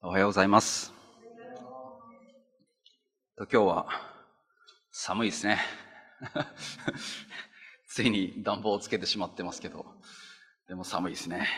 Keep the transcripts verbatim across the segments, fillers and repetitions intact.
おはようございます。今日は寒いですね。ついに暖房をつけてしまってますけど、でも寒いですね。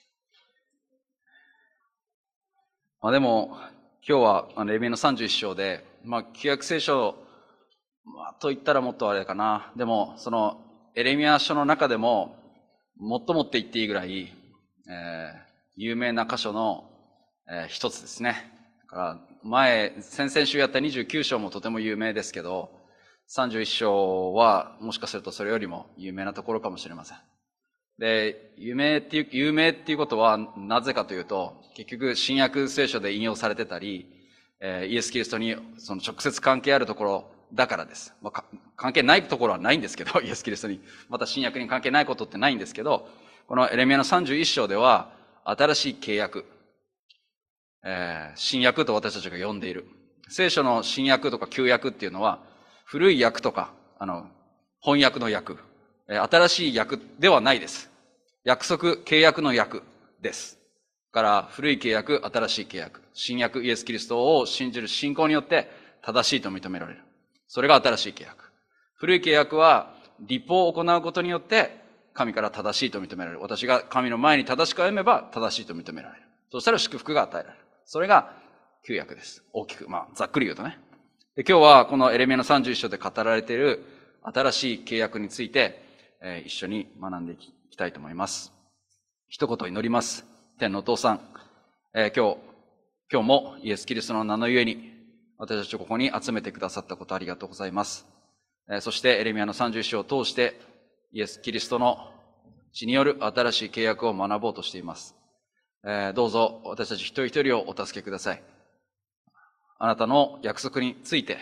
まあ、でも今日はレビューのさんじゅういっ章で、まあ、旧約聖書、まあ、と言ったらもっとあれかな。でもそのエレミヤ書の中でも最もって言っていいぐらい、えー、有名な箇所のえー、一つですね。だから前、先々週やったにじゅうきゅう章もとても有名ですけど、さんじゅういっ章はもしかするとそれよりも有名なところかもしれません。で、有名っていう、有名っていうことはなぜかというと、結局新約聖書で引用されてたり、えー、イエス・キリストにその直接関係あるところだからです。まあ、関係ないところはないんですけど、イエス・キリストに。また新約に関係ないことってないんですけど、このエレミヤのさんじゅういっ章では、新しい契約、えー、新約と私たちが呼んでいる。聖書の新約とか旧約っていうのは、古い訳とか、あの、翻訳の訳、えー、新しい訳ではないです。約束、契約の訳です。だから、古い契約、新しい契約。新約、イエス・キリストを信じる信仰によって正しいと認められる。それが新しい契約。古い契約は、律法を行うことによって、神から正しいと認められる。私が神の前に正しく歩めば正しいと認められる。そしたら祝福が与えられる。それが旧約です。大きく、まあ、ざっくり言うとね。で、今日はこのエレミヤのさんじゅういっ章で語られている新しい契約について、えー、一緒に学んでいきたいと思います。一言祈ります。天のお父さん、えー、今日、今日もイエス・キリストの名のゆえに、私たちをここに集めてくださったことありがとうございます。えー、そしてエレミヤのさんじゅういっ章を通して、イエス・キリストの血による新しい契約を学ぼうとしています。えー、どうぞ私たち一人一人をお助けください。あなたの約束について、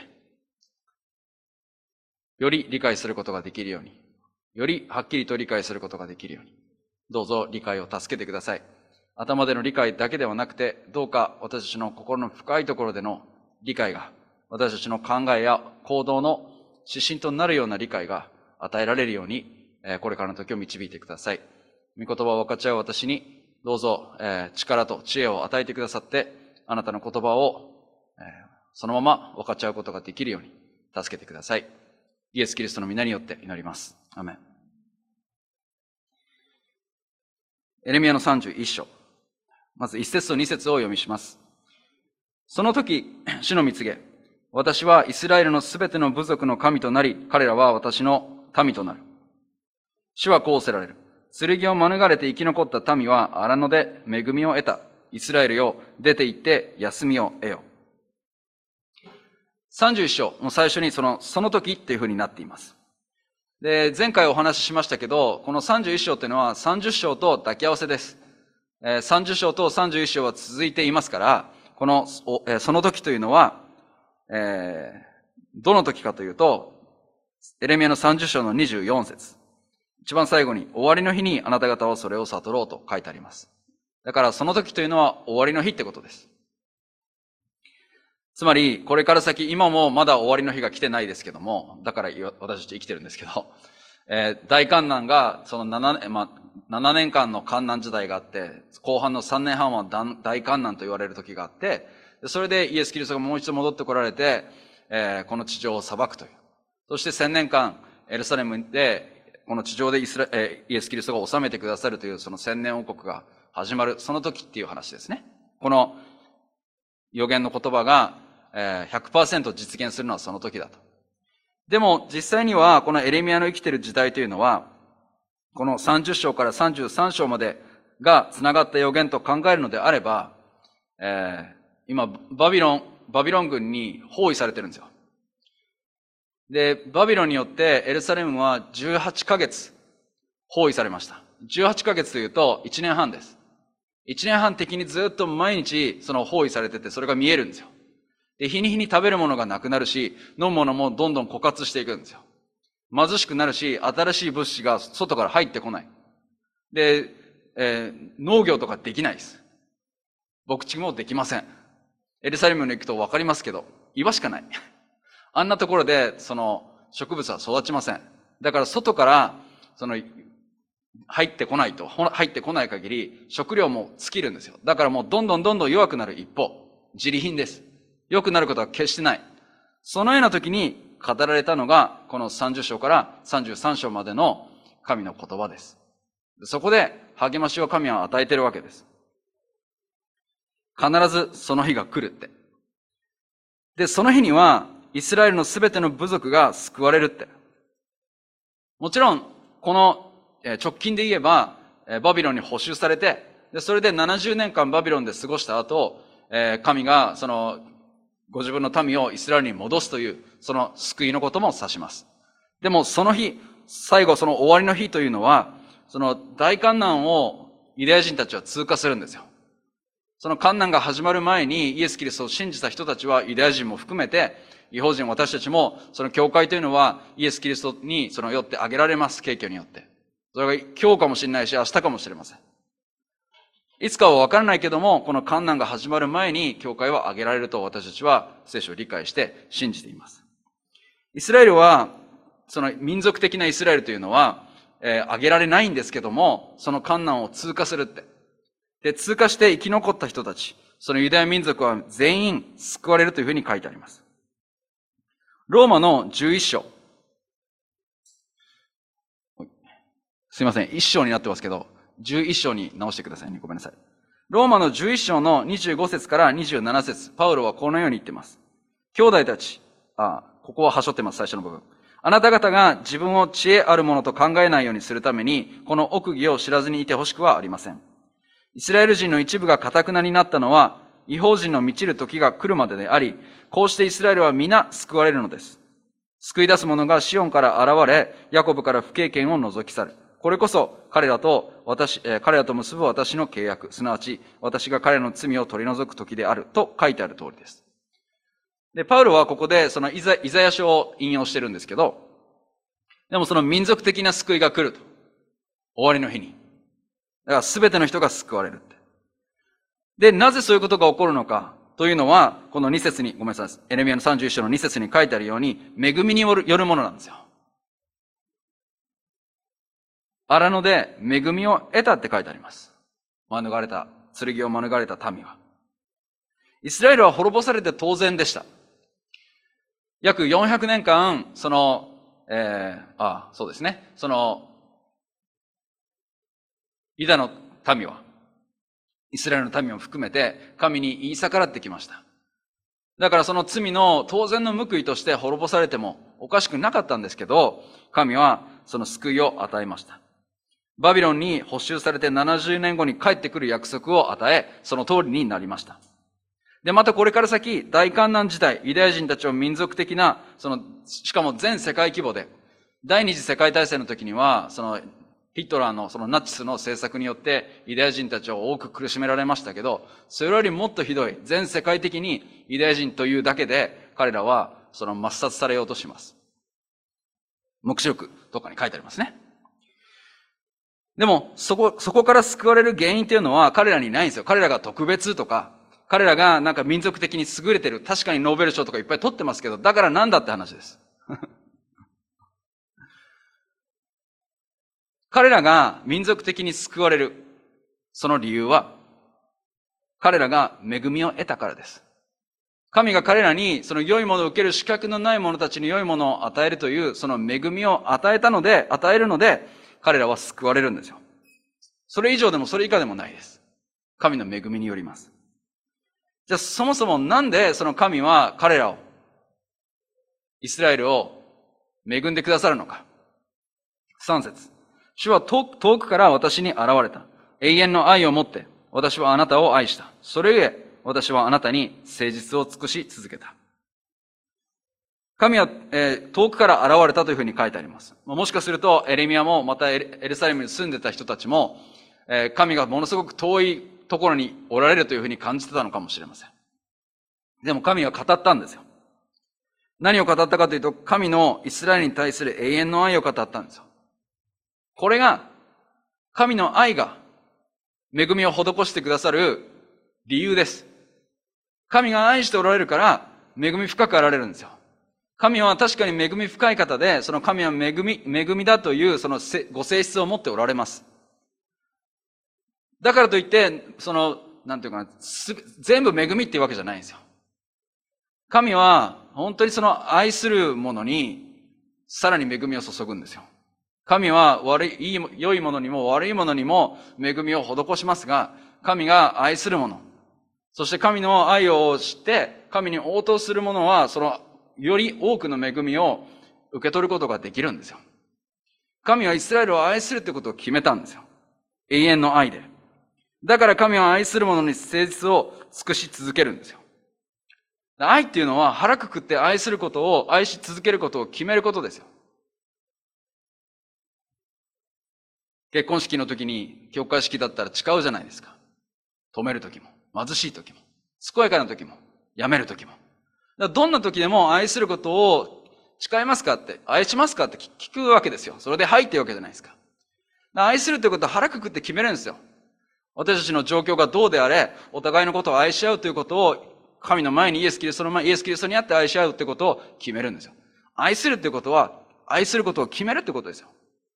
より理解することができるように、よりはっきりと理解することができるように、どうぞ理解を助けてください。頭での理解だけではなくて、どうか私たちの心の深いところでの理解が、私たちの考えや行動の指針となるような理解が与えられるように、これからの時を導いてください。御言葉を分かち合う私に、どうぞ、えー、力と知恵を与えてくださって、あなたの言葉を、えー、そのまま分かち合うことができるように助けてください。イエス・キリストの皆によって祈ります。アメン。エレミヤのさんじゅういっ章。まずいち節とに節を読みします。その時、主の御告げ。私はイスラエルのすべての部族の神となり、彼らは私の民となる。主はこうおせられる。剣を免れて生き残った民は荒野で恵みを得た。イスラエルよ、出て行って休みを得よ。さんじゅういっ章の最初にその、その時っていう風になっています。で、前回お話ししましたけど、このさんじゅういっ章っていうのはさんじゅう章と抱き合わせです。えー、さんじゅう章とさんじゅういっ章は続いていますから、この、えー、その時というのは、えー、どの時かというと、エレミヤのさんじゅう章のにじゅうよん節。一番最後に、終わりの日にあなた方はそれを悟ろうと書いてあります。だからその時というのは終わりの日ってことです。つまり、これから先、今もまだ終わりの日が来てないですけども、だから私たち生きてるんですけど、えー、大観難が、その7、まあ、ななねんかんの観難時代があって、後半のさんねんはんは大観難と言われる時があって、それでイエス・キリストがもう一度戻ってこられて、えー、この地上を裁くという。そしてせんねんかん、エルサレムで、この地上でイスラ、えー、イエス・キリストが治めてくださるという、その千年王国が始まる、その時っていう話ですね。この預言の言葉が、えー、ひゃくパーセント 実現するのはその時だと。でも実際にはこのエレミヤの生きている時代というのは、このさんじゅう章からさんじゅうさん章までが繋がった預言と考えるのであれば、えー、今バビロン、バビロン軍に包囲されてるんですよ。で、バビロンによってエルサレムはじゅうはちかげつ包囲されました。じゅうはちかげつというといちねんはんです。いちねんはん敵にずっと毎日その包囲されてて、それが見えるんですよ。で、日に日に食べるものがなくなるし、飲むものもどんどん枯渇していくんですよ。貧しくなるし、新しい物資が外から入ってこない。で、えー、農業とかできないです。牧畜もできません。エルサレムに行くとわかりますけど、岩しかない。あんなところで、その、植物は育ちません。だから外から、その、 入ってこないと、入ってこない限り、食料も尽きるんですよ。だからもうどんどんどんどん弱くなる一方、自利品です。良くなることは決してない。そのような時に語られたのが、このさんじゅっ章からさんじゅうさん章までの神の言葉です。そこで励ましを神は与えているわけです。必ずその日が来るって。で、その日には、イスラエルのすべての部族が救われるって。もちろん、この直近で言えば、バビロンに捕囚されて、でそれでななじゅうねんかんバビロンで過ごした後、神がそのご自分の民をイスラエルに戻すという、その救いのことも指します。でもその日、最後その終わりの日というのは、その大観難をユダヤ人たちは通過するんですよ。その観難が始まる前にイエス・キリストを信じた人たちはユダヤ人も含めて、異邦人私たちも、その教会というのはイエス・キリストにそのよって挙げられます、敬虚によって。それが今日かもしれないし、明日かもしれません。いつかは分からないけども、この観難が始まる前に教会は挙げられると私たちは聖書を理解して信じています。イスラエルは、その民族的なイスラエルというのは、えー、挙げられないんですけども、その観難を通過するって。で、通過して生き残った人たち、そのユダヤ民族は全員救われるというふうに書いてあります。ローマのじゅういっ章。すいません、いっ章になってますけど、じゅういっ章に直してくださいね。ごめんなさい。ローマのじゅういっ章のにじゅうご節からにじゅうなな節、パウロはこのように言っています。兄弟たち、あ、ここは端折ってます、最初の部分。あなた方が自分を知恵あるものと考えないようにするために、この奥義を知らずにいてほしくはありません。イスラエル人の一部が堅くなになったのは、異邦人の満ちる時が来るまでであり、こうしてイスラエルは皆救われるのです。救い出す者がシオンから現れ、ヤコブから不経験を除き去る。これこそ彼らと私、えー、彼らと結ぶ私の契約、すなわち私が彼らの罪を取り除く時であると書いてある通りです。で、パウロはここでそのイザ、イザヤ書を引用してるんですけど、でもその民族的な救いが来ると。終わりの日に。だから全ての人が救われるって。で、なぜそういうことが起こるのかというのは、このに節に、ごめんなさい、エレミヤのさんじゅういっ章のに節に書いてあるように、恵みによる、よるものなんですよ。荒野で恵みを得たって書いてあります。免れた、剣を免れた民は。イスラエルは滅ぼされて当然でした。約よんひゃくねんかん、その、えー、あ、そうですね。その、ユダの民は、イスラエルの民を含めて、神に言い逆らってきました。だからその罪の当然の報いとして滅ぼされてもおかしくなかったんですけど、神はその救いを与えました。バビロンに捕囚されてななじゅうねんごに帰ってくる約束を与え、その通りになりました。で、またこれから先、大観難時代、ユダヤ人たちを民族的な、その、しかも全世界規模で、第二次世界大戦の時には、その、ヒットラーのそのナチスの政策によってユダヤ人たちを多く苦しめられましたけど、それよりもっとひどい、全世界的にユダヤ人というだけで彼らはその抹殺されようとします。黙示録とかに書いてありますね。でも、そこ、そこから救われる原因っていうのは彼らにないんですよ。彼らが特別とか、彼らがなんか民族的に優れてる。確かにノーベル賞とかいっぱい取ってますけど、だからなんだって話です。彼らが民族的に救われる、その理由は、彼らが恵みを得たからです。神が彼らにその良いものを受ける資格のない者たちに良いものを与えるという、その恵みを与えたので、与えるので、彼らは救われるんですよ。それ以上でもそれ以下でもないです。神の恵みによります。じゃあそもそもなんでその神は彼らを、イスラエルを恵んでくださるのか。さん節。主は遠くから私に現れた。永遠の愛をもって、私はあなたを愛した。それゆえ、私はあなたに誠実を尽くし続けた。神は、えー、遠くから現れたというふうに書いてあります。もしかすると、エレミヤも、またエルサレムに住んでた人たちも、えー、神がものすごく遠いところにおられるというふうに感じてたのかもしれません。でも神は語ったんですよ。何を語ったかというと、神のイスラエルに対する永遠の愛を語ったんですよ。これが、神の愛が、恵みを施してくださる理由です。神が愛しておられるから、恵み深くあられるんですよ。 神は確かに恵み深い方で、その神は恵み、恵みだというそのご性質を持っておられます。だからといって、その、なんていうかな、全部恵みっていうわけじゃないんですよ。神は本当にその愛する者にさらに恵みを注ぐんですよ。神は悪い、いい、良いものにも悪いものにも恵みを施しますが、神が愛する者、そして神の愛を知って、神に応答する者は、その、より多くの恵みを受け取ることができるんですよ。神はイスラエルを愛するということを決めたんですよ。永遠の愛で。だから神は愛する者に誠実を尽くし続けるんですよ。愛っていうのは腹くくって愛することを、愛し続けることを決めることですよ。結婚式の時に教会式だったら誓うじゃないですか。止める時も、貧しい時も、健やかな時も、やめる時も。だからどんな時でも愛することを誓いますかって、愛しますかって聞くわけですよ。それではいっていうわけじゃないですか。だから愛するということは腹くくって決めるんですよ。私たちの状況がどうであれ、お互いのことを愛し合うということを、神の前にイエス・キリストの前、イエス・キリストにあって愛し合うということを決めるんですよ。愛するということは、愛することを決めるということですよ。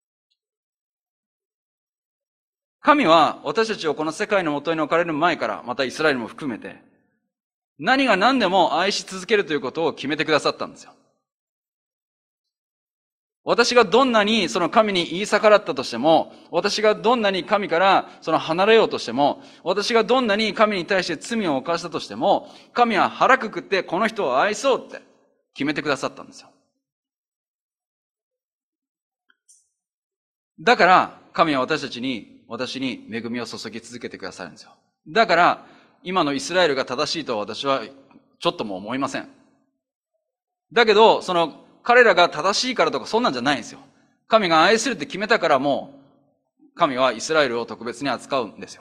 神は私たちをこの世界の元に置かれる前から、またイスラエルも含めて、何が何でも愛し続けるということを決めてくださったんですよ。私がどんなにその神に言い逆らったとしても、私がどんなに神からその離れようとしても、私がどんなに神に対して罪を犯したとしても、神は腹くくってこの人を愛そうって決めてくださったんですよ。だから神は私たちに、私に恵みを注ぎ続けてくださるんですよ。だから、今のイスラエルが正しいとは私はちょっとも思いません。だけど、その彼らが正しいからとかそんなんじゃないんですよ。神が愛するって決めたからもう、神はイスラエルを特別に扱うんですよ。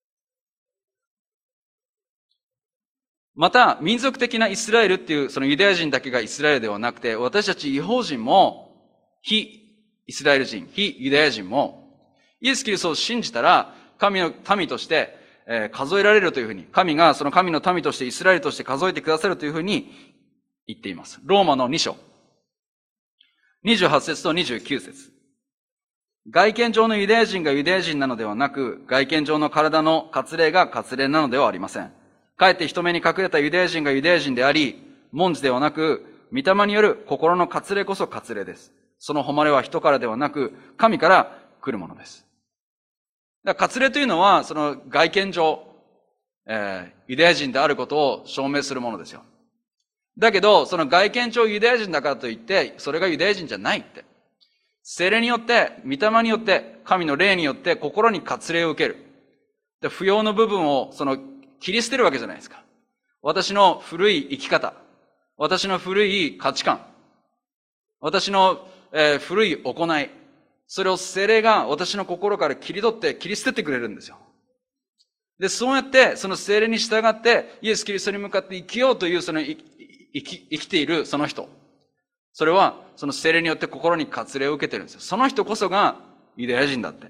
また、民族的なイスラエルっていう、そのユダヤ人だけがイスラエルではなくて、私たち異邦人も、非イスラエル人、非ユダヤ人も、イエス・キリストを信じたら、神の民として、えー、数えられるというふうに、神がその神の民としてイスラエルとして数えてくださるというふうに言っています。ローマのに章。にじゅうはち節とにじゅうきゅう節。外見上のユダヤ人がユダヤ人なのではなく、外見上の体の割礼が割礼なのではありません。かえって人目に隠れたユダヤ人がユダヤ人であり、文字ではなく、御霊による心の割礼こそ割礼です。その誉れは人からではなく、神から来るものです。だから割礼というのは、その外見上、えー、ユダヤ人であることを証明するものですよ。だけど、その外見上ユダヤ人だからといって、それがユダヤ人じゃないって。聖霊によって、御霊によって、神の霊によって心に割礼を受ける。で、不要の部分を、その、切り捨てるわけじゃないですか。私の古い生き方、私の古い価値観、私の、えー、古い行い、それを聖霊が私の心から切り取って切り捨ててくれるんですよ。で、そうやって、その聖霊に従って、イエス・キリストに向かって生きようという、その生き、生きているその人。それは、その聖霊によって心に割礼を受けてるんですよ。その人こそがユダヤ人だって。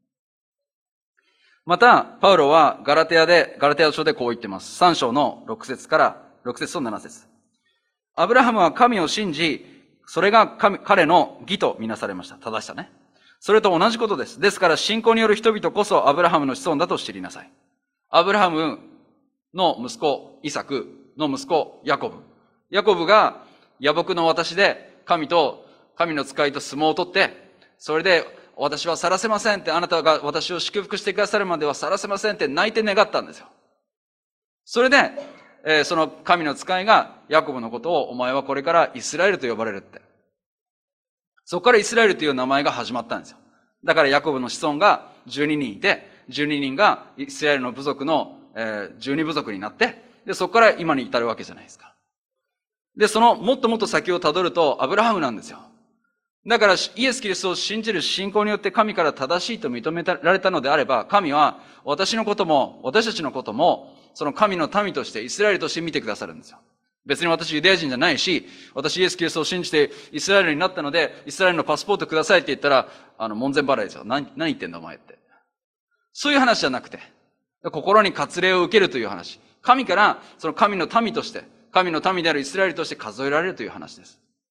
また、パウロはガラテヤで、ガラテヤ書でこう言ってます。さん章のろく節からろく節となな節。アブラハムは神を信じ、それが神、彼の義とみなされました。正しさね。それと同じことです。ですから信仰による人々こそアブラハムの子孫だと知りなさい。アブラハムの息子、イサクの息子、ヤコブ。ヤコブが野木の私で神と、神の使いと相撲を取って、それで私は去らせませんって、あなたが私を祝福してくださるまでは去らせませんって泣いて願ったんですよ。それで、えー、その神の使いがヤコブのことを、お前はこれからイスラエルと呼ばれるって。そこからイスラエルという名前が始まったんですよ。だからヤコブの子孫がじゅうににんいて、じゅうににんがイスラエルの部族の、えー、じゅうに部族になって、で、そこから今に至るわけじゃないですか。で、そのもっともっと先をたどるとアブラハムなんですよ。だからイエス・キリストを信じる信仰によって神から正しいと認められたのであれば、神は私のことも、私たちのことも、その神の民としてイスラエルとして見てくださるんですよ。別に私ユダヤ人じゃないし、私イエス・キリストを信じてイスラエルになったので、イスラエルのパスポートくださいって言ったら、あの、門前払いですよ。何、何言ってんだお前って。そういう話じゃなくて、心に割礼を受けるという話。神から、その神の民として、神の民であるイスラエルとして数えられるという話です。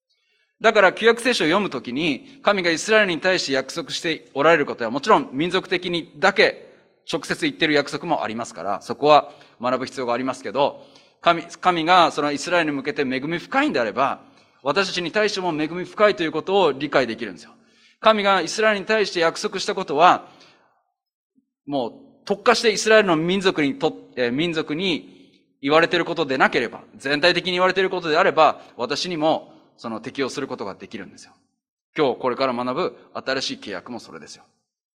だから旧約聖書を読むときに、神がイスラエルに対して約束しておられることは、もちろん民族的にだけ直接言ってる約束もありますから、そこは学ぶ必要がありますけど、神、神がそのイスラエルに向けて恵み深いんであれば、私たちに対しても恵み深いということを理解できるんですよ。神がイスラエルに対して約束したことは、もう特化してイスラエルの民族にと、えー、民族に言われていることでなければ、全体的に言われていることであれば、私にもその適用することができるんですよ。今日これから学ぶ新しい契約もそれですよ。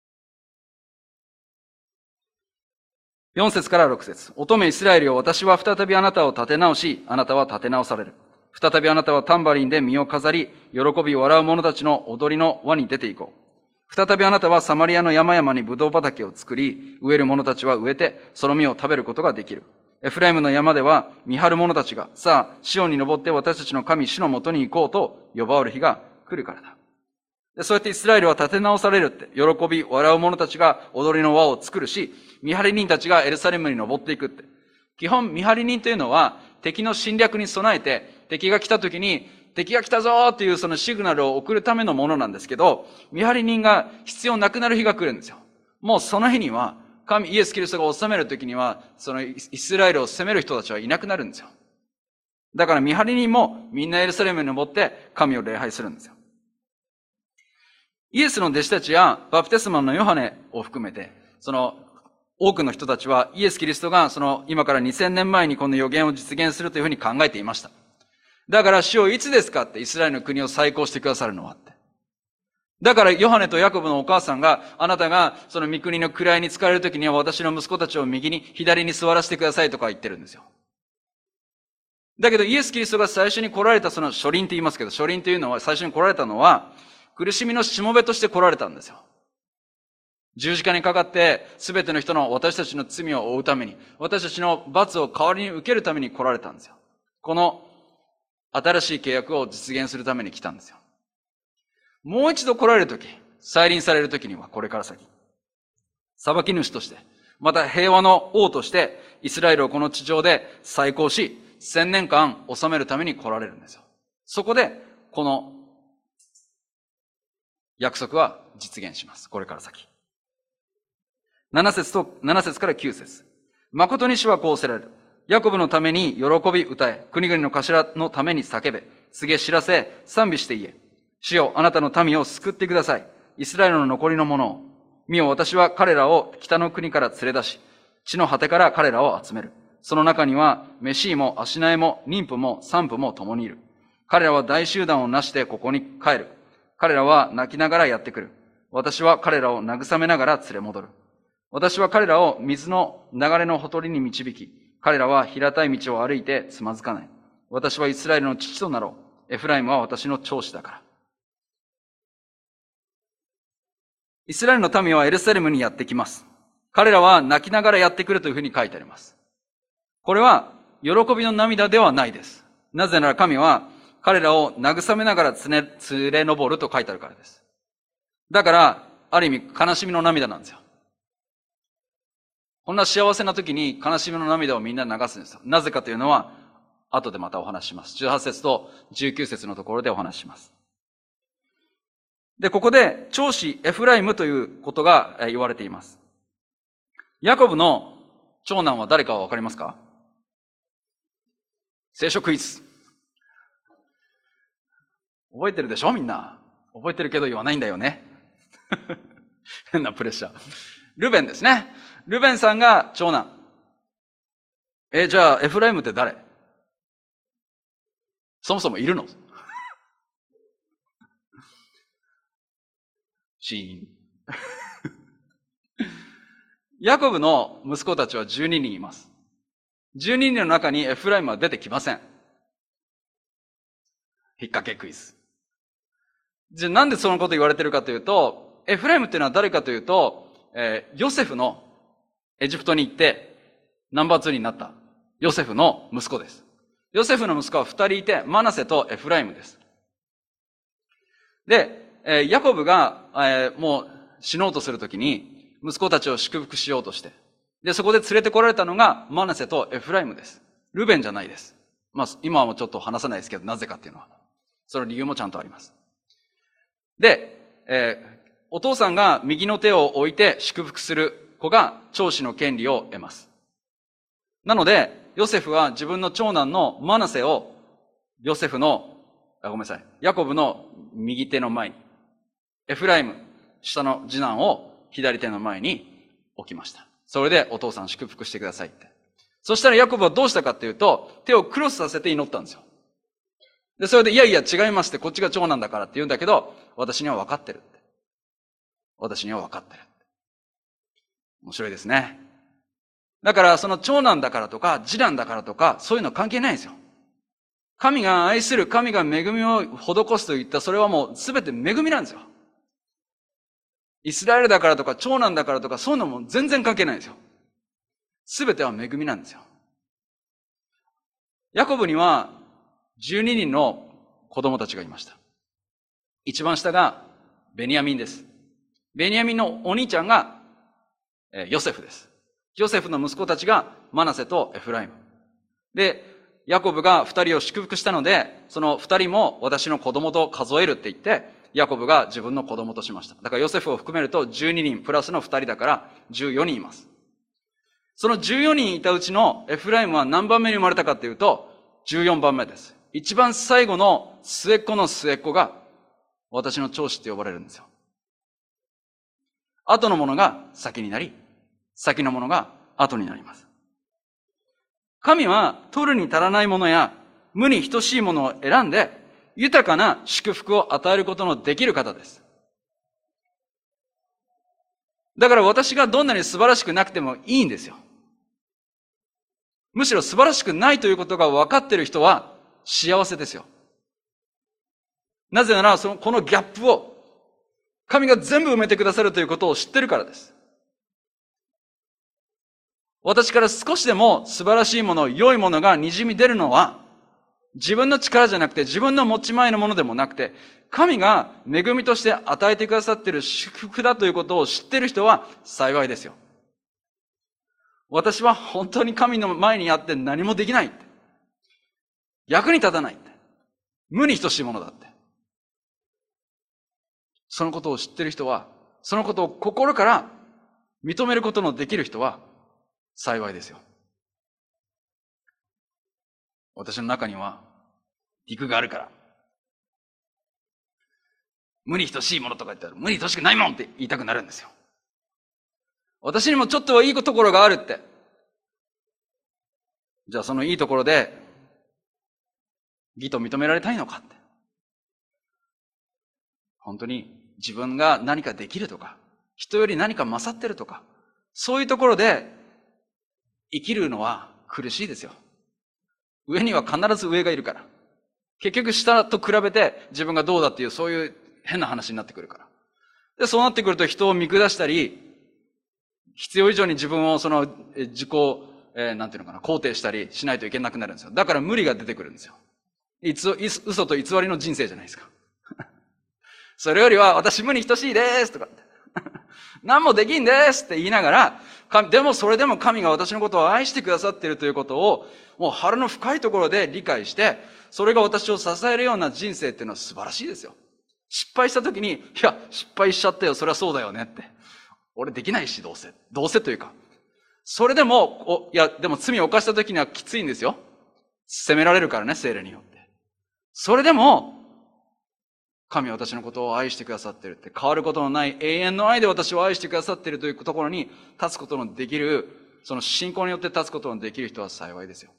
よん節からろく節。乙女イスラエルよ、私は再びあなたを立て直し、あなたは立て直される。再びあなたはタンバリンで身を飾り、喜び笑う者たちの踊りの輪に出て行こう。再びあなたはサマリアの山々にブドウ畑を作り、植える者たちは植えて、その実を食べることができる。エフライムの山では見張る者たちが、さあ、シオンに登って私たちの神主のもとに行こうと呼ばわる日が来るからだ。でそうやってイスラエルは立て直されるって、喜び笑う者たちが踊りの輪を作るし、見張り人たちがエルサレムに登っていくって。基本見張り人というのは敵の侵略に備えて、敵が来た時に敵が来たぞーっていうそのシグナルを送るためのものなんですけど、見張り人が必要なくなる日が来るんですよ。もうその日には、神イエス・キリストが治める時には、そのイスラエルを攻める人たちはいなくなるんですよ。だから見張り人もみんなエルサレムに登って神を礼拝するんですよ。イエスの弟子たちやバプテスマのヨハネを含めて、その多くの人たちはイエス・キリストがその今からにせんねんまえにこの予言を実現するというふうに考えていました。だから主よいつですかって、イスラエルの国を再興してくださるのはって。だからヨハネとヤコブのお母さんが、あなたがその御国の位に使われるときには私の息子たちを右に左に座らせてくださいとか言ってるんですよ。だけどイエス・キリストが最初に来られたその初臨って言いますけど、初臨というのは最初に来られたのは苦しみのしもべとして来られたんですよ。十字架にかかって全ての人の私たちの罪を負うために、私たちの罰を代わりに受けるために来られたんですよ。この新しい契約を実現するために来たんですよ。もう一度来られるとき、再臨されるときにはこれから先、裁き主として、また平和の王として、イスラエルをこの地上で再興し、千年間治めるために来られるんですよ。そこで、この約束は実現します。これから先。なな節と、なな節からきゅう節。誠に主はこうせられる。ヤコブのために喜び歌え、国々の頭のために叫べ、告げ知らせ、賛美して言え。主よ、あなたの民を救ってください。イスラエルの残りのものを。見よ、私は彼らを北の国から連れ出し、地の果てから彼らを集める。その中には、メシーもアシナエも妊婦も産婦も共にいる。彼らは大集団をなしてここに帰る。彼らは泣きながらやってくる。私は彼らを慰めながら連れ戻る。私は彼らを水の流れのほとりに導き、彼らは平たい道を歩いてつまずかない。私はイスラエルの父となろう。エフライムは私の長子だから。イスラエルの民はエルサレムにやってきます。彼らは泣きながらやってくるというふうに書いてあります。これは喜びの涙ではないです。なぜなら神は彼らを慰めながら連れ上ると書いてあるからです。だから、ある意味悲しみの涙なんですよ。こんな幸せな時に悲しみの涙をみんな流すんですよ。なぜかというのは、後でまたお話しします。じゅうはち節とじゅうきゅう節のところでお話しします。で、ここで、長子エフライムということが言われています。ヤコブの長男は誰かはわかりますか？聖書クイズ。覚えてるでしょみんな。覚えてるけど言わないんだよね。変なプレッシャー。ルベンですね。ルベンさんが長男。え、じゃあエフライムって誰？そもそもいるの？シーン。ヤコブの息子たちはじゅうににんいます。じゅうににんの中にエフライムは出てきません。引っ掛けクイズ。じゃあなんでそのこと言われてるかというと、エフライムっていうのは誰かというと、えー、ヨセフのエジプトに行ってナンバーツーになったヨセフの息子です。ヨセフの息子は二人いて、マナセとエフライムです。で、えー、ヤコブが、えー、もう死のうとするときに息子たちを祝福しようとして、で、そこで連れてこられたのがマナセとエフライムです。ルベンじゃないです。まあ、今はもうちょっと話さないですけど、なぜかっていうのは。 その理由もちゃんとあります。で、えー、お父さんが右の手を置いて祝福する子が長子の権利を得ます。なので、ヨセフは自分の長男のマナセをヨセフの、あ、ごめんなさい、ヤコブの右手の前に、エフライム、下の次男を左手の前に置きました。それでお父さん祝福してくださいって。そしたらヤコブはどうしたかっていうと、手をクロスさせて祈ったんですよ。で、それで、いやいや違いますって、こっちが長男だからって言うんだけど、私には分かってるって。私には分かってる。面白いですね。だから、その長男だからとか、次男だからとか、そういうの関係ないんですよ。神が愛する、神が恵みを施すといった、それはもう全て恵みなんですよ。イスラエルだからとか、長男だからとか、そういうのも全然関係ないんですよ。全ては恵みなんですよ。ヤコブにはじゅうににんの子供たちがいました。一番下がベニヤミンです。ベニヤミンのお兄ちゃんがヨセフです。ヨセフの息子たちがマナセとエフライム。で、ヤコブが二人を祝福したので、その二人も私の子供と数えるって言って、ヤコブが自分の子供としました。だからヨセフを含めるとじゅうににんプラスの二人だからじゅうよにんいます。そのじゅうよにんいたうちのエフライムは何番目に生まれたかっていうと、じゅうよんばんめです。一番最後の末っ子の末っ子が私の長子って呼ばれるんですよ。後のものが先になり、先のものが後になります。神は取るに足らないものや無に等しいものを選んで豊かな祝福を与えることのできる方です。だから私がどんなに素晴らしくなくてもいいんですよ。むしろ素晴らしくないということが分かっている人は幸せですよ。なぜなら、その、このギャップを神が全部埋めてくださるということを知ってるからです。私から少しでも素晴らしいもの、良いものが滲み出るのは、自分の力じゃなくて、自分の持ち前のものでもなくて、神が恵みとして与えてくださっている祝福だということを知っている人は幸いですよ。私は本当に神の前にあって何もできないって。役に立たないって。無に等しいものだって。そのことを知っている人は、そのことを心から認めることのできる人は幸いですよ。私の中には陸があるから。無に等しいものとか言ったら、無に等しくないもんって言いたくなるんですよ。私にもちょっとはいいところがあるって。じゃあそのいいところで、義と認められたいのかって。本当に自分が何かできるとか、人より何か勝ってるとか、そういうところで生きるのは苦しいですよ。上には必ず上がいるから。結局下と比べて自分がどうだっていうそういう変な話になってくるから。で、そうなってくると人を見下したり、必要以上に自分をその自己、えー、なんていうのかな、肯定したりしないといけなくなるんですよ。だから無理が出てくるんですよ。いつ、嘘と偽りの人生じゃないですか。それよりは私無に等しいですとかって。何もできんですって言いながら、でもそれでも神が私のことを愛してくださっているということを、もう腹の深いところで理解して、それが私を支えるような人生っていうのは素晴らしいですよ。失敗した時に、いや、失敗しちゃったよ、そりゃそうだよねって。俺できないし、どうせ。どうせというか。それでも、おいや、でも罪を犯した時にはきついんですよ。責められるからね、聖霊によって。それでも、神は私のことを愛してくださっているって、変わることのない永遠の愛で私を愛してくださっているというところに立つことのできる、その信仰によって立つことのできる人は幸いですよ。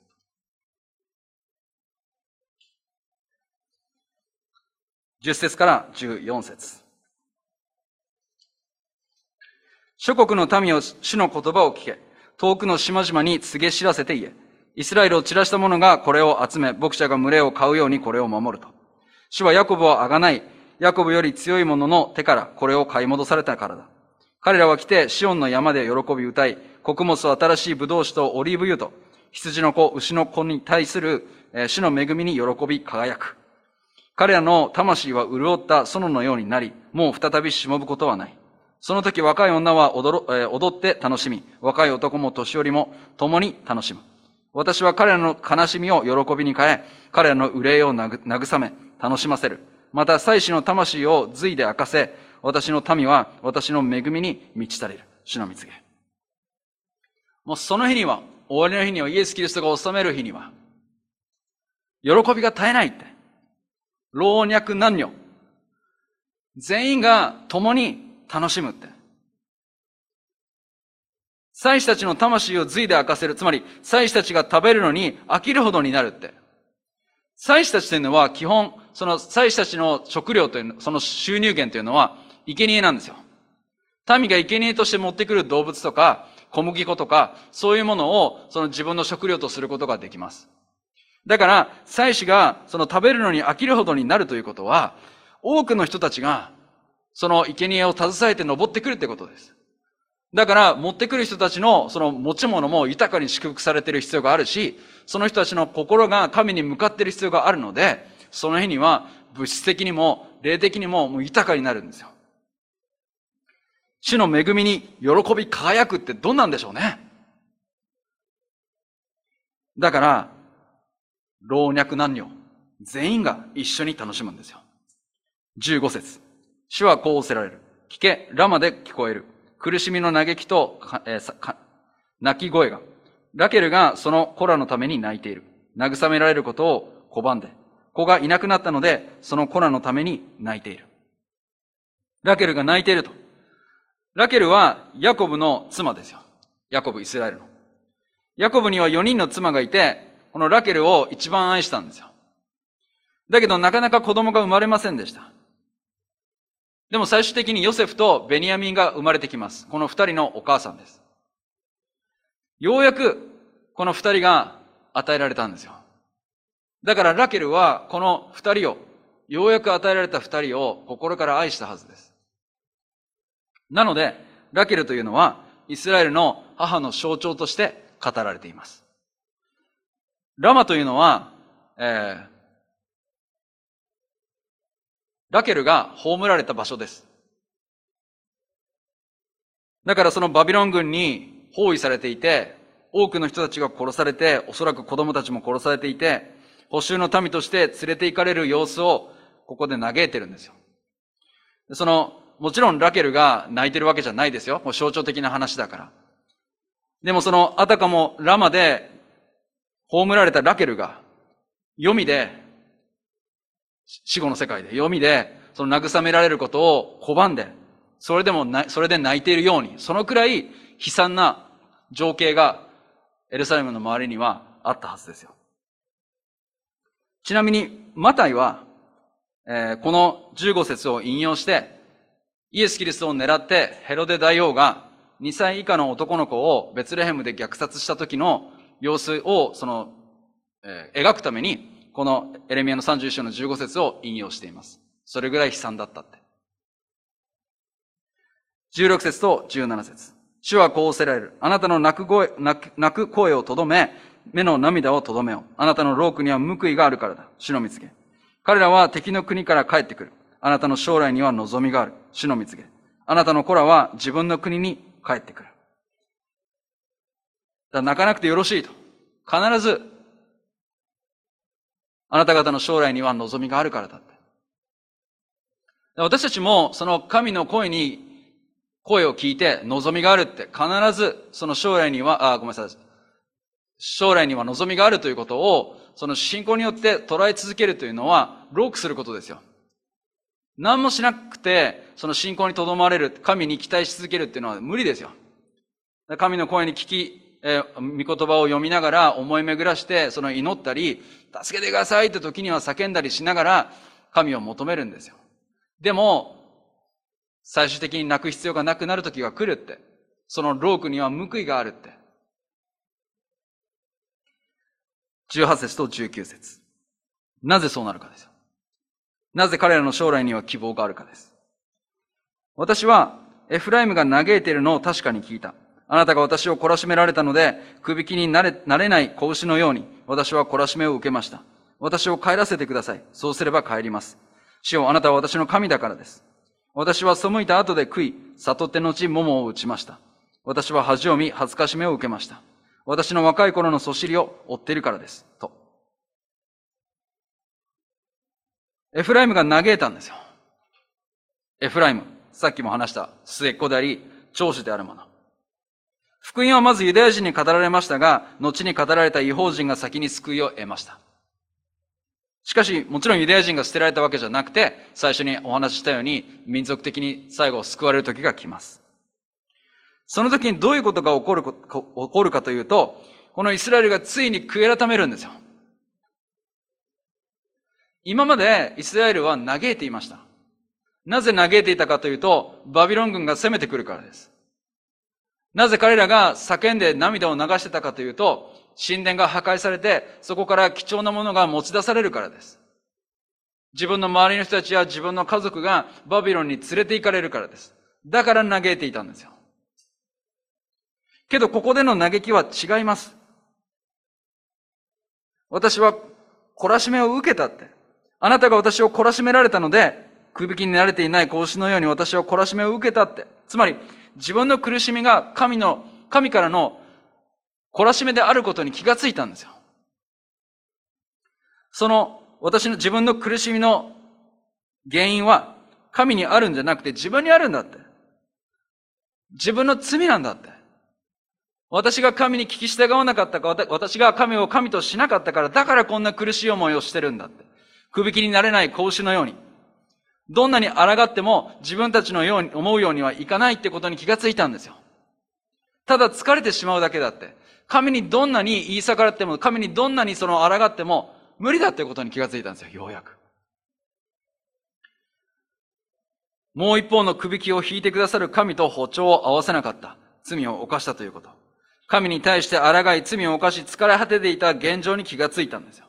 じゅっ節からじゅうよん節。諸国の民を主の言葉を聞け。遠くの島々に告げ知らせて言え。イスラエルを散らした者がこれを集め、牧者が群れを飼うようにこれを守ると。主はヤコブをあがない、ヤコブより強い者の手からこれを買い戻されたからだ。彼らは来てシオンの山で喜び歌い、穀物を新しいブドウ酒とオリーブ油と、羊の子、牛の子に対する主の恵みに喜び輝く。彼らの魂は潤った園のようになり、もう再びしもぶことはない。その時若い女は踊ろ、えー、踊って楽しみ、若い男も年寄りも共に楽しむ。 私は彼らの悲しみを喜びに変え、彼らの憂いを慰め、楽しませる。また、祭司の魂を髄で明かせ、私の民は私の恵みに満ち足りる。主の御告げ。もうその日には、終わりの日には、イエス・キリストが治める日には、喜びが絶えないって。老若男女。全員が共に楽しむって。祭司たちの魂を髄で明かせる。つまり、祭司たちが食べるのに飽きるほどになるって。祭司たちというのは基本、その祭司たちの食料という、その収入源というのは、生贄なんですよ。民が生贄として持ってくる動物とか、小麦粉とか、そういうものを、その自分の食料とすることができます。だから、祭司が、その食べるのに飽きるほどになるということは、多くの人たちが、その生贄を携えて登ってくるってことです。だから、持ってくる人たちの、その持ち物も豊かに祝福されている必要があるし、その人たちの心が神に向かっている必要があるので、その日には物質的にも霊的にももう豊かになるんですよ。主の恵みに喜び輝くってどんなんでしょうね。だから、老若男女、全員が一緒に楽しむんですよ。じゅうご節。主はこう仰せられる。聞け、ラマで聞こえる。苦しみの嘆きと、えー、泣き声が。ラケルがその子らのために泣いている。慰められることを拒んで。子がいなくなったので、その子らのために泣いている。ラケルが泣いていると。ラケルはヤコブの妻ですよ。ヤコブ、イスラエルの。ヤコブにはよにんの妻がいて、このラケルを一番愛したんですよ。だけどなかなか子供が生まれませんでした。でも最終的にヨセフとベニヤミンが生まれてきます。この二人のお母さんです。ようやくこの二人が与えられたんですよ。だからラケルはこの二人を、ようやく与えられた二人を心から愛したはずです。なので、ラケルというのはイスラエルの母の象徴として語られています。ラマというのは、えー、ラケルが葬られた場所です。だからそのバビロン軍に包囲されていて、多くの人たちが殺されて、おそらく子供たちも殺されていて、捕囚の民として連れて行かれる様子をここで嘆いてるんですよ。その、もちろんラケルが泣いてるわけじゃないですよ。もう象徴的な話だから。でもそのあたかもラマで葬られたラケルが、読みで、死後の世界で、読みで、その慰められることを拒んで、それでもな、それで泣いているように、そのくらい悲惨な情景がエルサレムの周りにはあったはずですよ。ちなみに、マタイは、えー、このじゅうご節を引用して、イエス・キリストを狙ってヘロデ大王がにさい以下の男の子をベツレヘムで虐殺した時の様子を、その、えー、描くために、このエレミヤのさんじゅういっ章のじゅうご節を引用しています。それぐらい悲惨だったって。じゅうろく節とじゅうなな節。主はこう仰せられる。あなたの泣く声、泣く、泣く声をとどめ、目の涙をとどめよう。あなたの労苦には報いがあるからだ。主の御告げ。彼らは敵の国から帰ってくる。あなたの将来には望みがある。主の御告げ。あなたの子らは自分の国に帰ってくる。だから泣かなくてよろしいと。必ず、あなた方の将来には望みがあるからだって。私たちもその神の声に、声を聞いて望みがあるって必ずその将来には、あ、ごめんなさい。将来には望みがあるということを、その信仰によって捉え続けるというのは、ロークすることですよ。何もしなくて、その信仰にとどまれる、神に期待し続けるっていうのは無理ですよ。神の声に聞き、えー、御言葉を読みながら思い巡らして、その祈ったり、助けてくださいって時には叫んだりしながら、神を求めるんですよ。でも、最終的に泣く必要がなくなる時が来るって。その労苦には報いがあるって。じゅうはち節とじゅうきゅう節。なぜそうなるかですよ。なぜ彼らの将来には希望があるかです。私は、エフライムが嘆いているのを確かに聞いた。あなたが私を懲らしめられたので、くびきになれ、なれない子牛のように、私は懲らしめを受けました。私を帰らせてください。そうすれば帰ります。主よ、あなたは私の神だからです。私は背いた後で悔い、悟って後、桃を打ちました。私は恥を見、恥ずかしめを受けました。 私の若い頃のそしりを追っているからです。と。エフライムが嘆いたんですよ。エフライム、さっきも話した末っ子であり、長子であるもの。福音はまずユダヤ人に語られましたが、後に語られた異邦人が先に救いを得ました。しかし、もちろんユダヤ人が捨てられたわけじゃなくて、最初にお話ししたように、民族的に最後救われる時が来ます。その時にどういうことが起こるか、起こるかというと、このイスラエルがついに悔い改めるんですよ。今までイスラエルは嘆いていました。なぜ嘆いていたかというと、バビロン軍が攻めてくるからです。なぜ彼らが叫んで涙を流してたかというと、神殿が破壊されて、そこから貴重なものが持ち出されるからです。自分の周りの人たちや自分の家族がバビロンに連れて行かれるからです。だから嘆いていたんですよ。けどここでの嘆きは違います。私は懲らしめを受けたって。あなたが私を懲らしめられたので、くびきに慣れていない子牛のように私は懲らしめを受けたって。つまり、自分の苦しみが神の、神からの懲らしめであることに気がついたんですよ。その、私の自分の苦しみの原因は、神にあるんじゃなくて自分にあるんだって。自分の罪なんだって。私が神に聞き従わなかったか、私が神を神としなかったから、だからこんな苦しい思いをしてるんだって。くびきになれない子牛のように。どんなに抗っても自分たちのように思うようにはいかないってことに気がついたんですよ。ただ疲れてしまうだけだって。神にどんなに言い逆らっても、神にどんなにその抗っても無理だってことに気がついたんですよ、ようやく。もう一方のくびきを引いてくださる神と歩調を合わせなかった。罪を犯したということ。神に対して抗い罪を犯し疲れ果てていた現状に気がついたんですよ。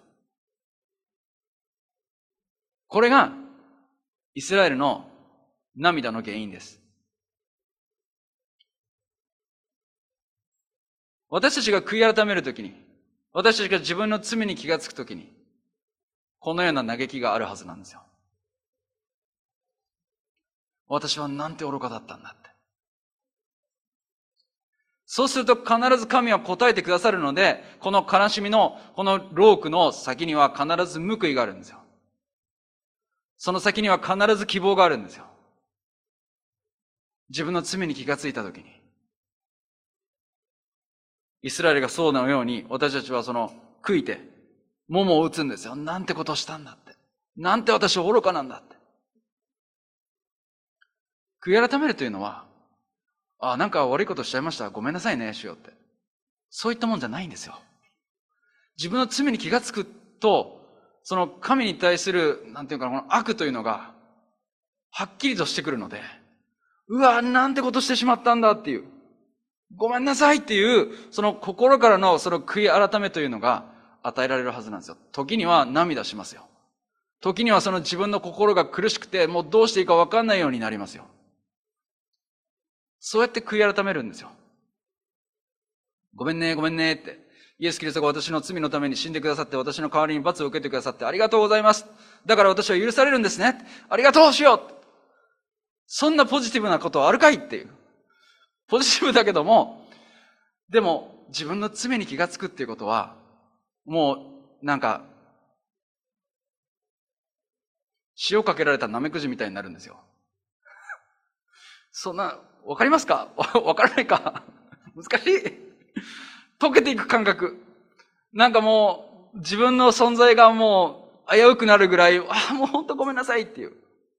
これがイスラエルの涙の原因です。私たちが悔い改めるときに、私たちが自分の罪に気がつくときに、このような嘆きがあるはずなんですよ。私はなんて愚かだったんだって。そうすると必ず神は答えてくださるので、この悲しみの、このロークの先には必ず報いがあるんですよ。その先には必ず希望があるんですよ。自分の罪に気がついたときに。イスラエルがそうなように、私たちはその、悔いて、桃を打つんですよ。なんてことをしたんだって。なんて私愚かなんだって。悔い改めるというのは、ああ、なんか悪いことしちゃいました。ごめんなさいね、主よって。そういったもんじゃないんですよ。自分の罪に気がつくと、その神に対する、なんていうかな、この悪というのが、はっきりとしてくるので、うわ、なんてことしてしまったんだっていう、ごめんなさいっていう、その心からのその悔い改めというのが与えられるはずなんですよ。時には涙しますよ。時にはその自分の心が苦しくて、もうどうしていいかわかんないようになりますよ。そうやって悔い改めるんですよ。ごめんね、ごめんねって。イエス・キリストが私の罪のために死んでくださって、私の代わりに罰を受けてくださってありがとうございます。だから私は許されるんですね。ありがとうしよう。そんなポジティブなことあるかいっていう。ポジティブだけども、でも自分の罪に気がつくっていうことは、もうなんか、塩かけられたナメクジみたいになるんですよ。そんな、わかりますか？わからないか？難しい。溶けていく感覚。なんかもう、自分の存在がもう、危うくなるぐらい、ああ、もう本当ごめんなさいっていう。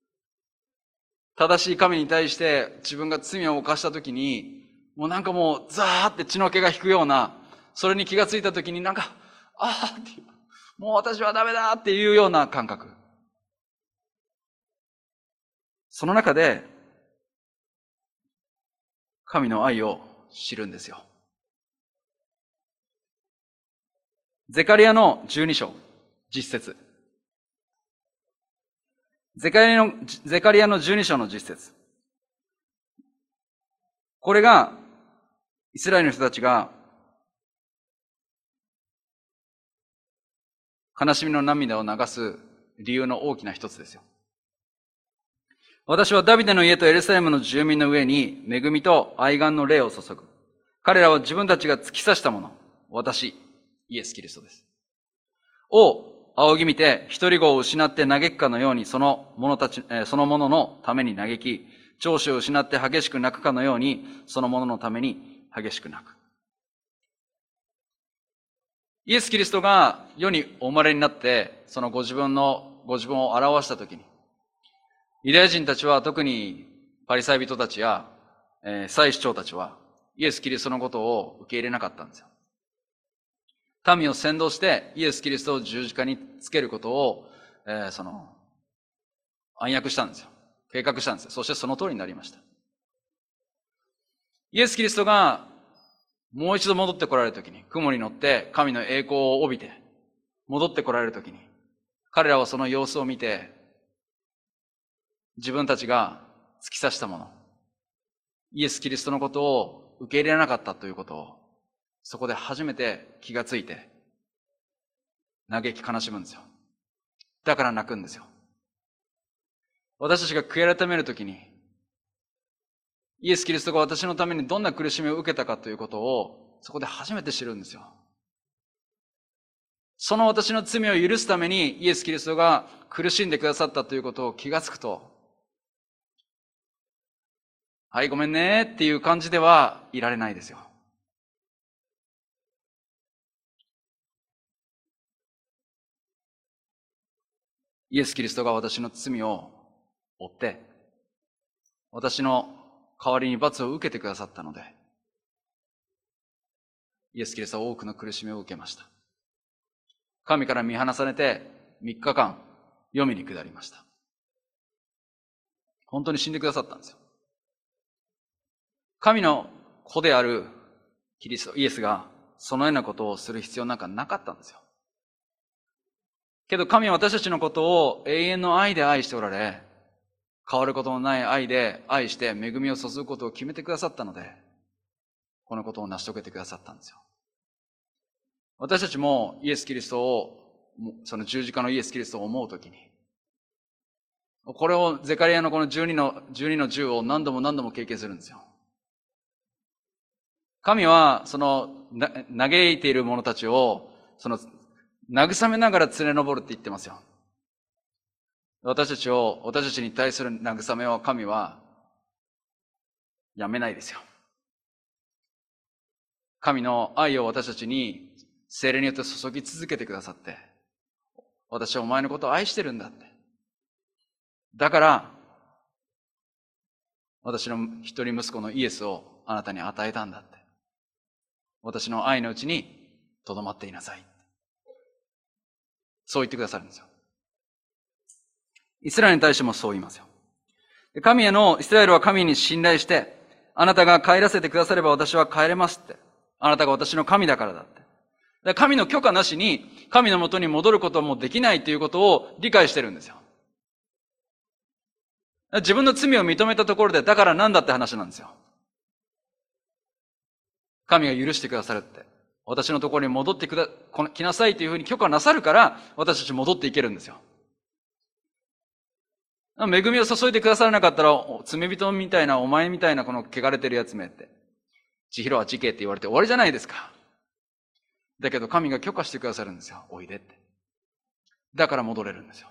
正しい神に対して自分が罪を犯したときに、もうなんかもう、ザーって血の気が引くような、それに気がついたときになんか、ああっていう、もう私はダメだっていうような感覚。その中で、神の愛を知るんですよ。ゼカリアのじゅうに章、実節。ゼカリアの、ゼカリアのじゅうに章の実節。これが、イスラエルの人たちが、悲しみの涙を流す理由の大きな一つですよ。私はダビデの家とエルサレムの住民の上に恵みと愛願の霊を注ぐ。彼らは自分たちが突き刺したもの、 私、イエス・キリストです。を仰ぎ見て、一人子を失って嘆くかのように、その者たち、その者のために嘆き、長子を失って激しく泣くかのように、その者のために激しく泣く。イエス・キリストが世にお生まれになって、そのご自分の、ご自分を表したときに、ユダヤ人たちは、特にパリサイ人たちや、えー、祭司長たちは、イエス・キリストのことを受け入れなかったんですよ。民を先導してイエス・キリストを十字架につけることを、えー、その暗躍したんですよ。計画したんですよ。そしてその通りになりました。イエス・キリストがもう一度戻って来られるときに、雲に乗って神の栄光を帯びて戻って来られるときに、彼らはその様子を見て、自分たちが突き刺したもの、イエス・キリストのことを受け入れなかったということを、そこで初めて気がついて、嘆き悲しむんですよ。だから泣くんですよ。私たちが悔い改めるときに、イエス・キリストが私のためにどんな苦しみを受けたかということを、そこで初めて知るんですよ。その私の罪を許すためにイエス・キリストが苦しんでくださったということを気がつくと、はい、ごめんねっていう感じではいられないですよ。イエス・キリストが私の罪を負って、私の代わりに罰を受けてくださったので、イエス・キリストは多くの苦しみを受けました。神から見放されてみっかかん、黄泉に下りました。本当に死んでくださったんですよ。神の子であるキリスト、イエスがそのようなことをする必要なんかなかったんですよ。けど神は私たちのことを永遠の愛で愛しておられ、変わることのない愛で愛して恵みを注ぐことを決めてくださったので、このことを成し遂げてくださったんですよ。私たちもイエス・キリストを、その十字架のイエス・キリストを思うときに、これをゼカリアのこのじゅうにの、じゅうにのじゅうを何度も何度も経験するんですよ。神は、その、嘆いている者たちを、その、慰めながら連れ上るって言ってますよ。私たちを、私たちに対する慰めを神はやめないですよ。神の愛を私たちに聖霊によって注ぎ続けてくださって、私はお前のことを愛してるんだって。だから、私の一人息子のイエスをあなたに与えたんだって。私の愛のうちに留まっていなさい。そう言ってくださるんですよ。イスラエルに対してもそう言いますよ。神への、イスラエルは神に信頼して、あなたが帰らせてくだされば私は帰れますって。あなたが私の神だからだって。で神の許可なしに、神のもとに戻ることもできないということを理解してるんですよ。自分の罪を認めたところで、だからなんだって話なんですよ。神が許してくださるって。私のところに戻ってくだ、来なさいというふうに許可なさるから、私たち戻っていけるんですよ。恵みを注いでくださらなかったら、罪人みたいな、お前みたいなこの汚れてるやつめって、千尋は地形って言われて終わりじゃないですか。だけど神が許可してくださるんですよ。おいでって。だから戻れるんですよ。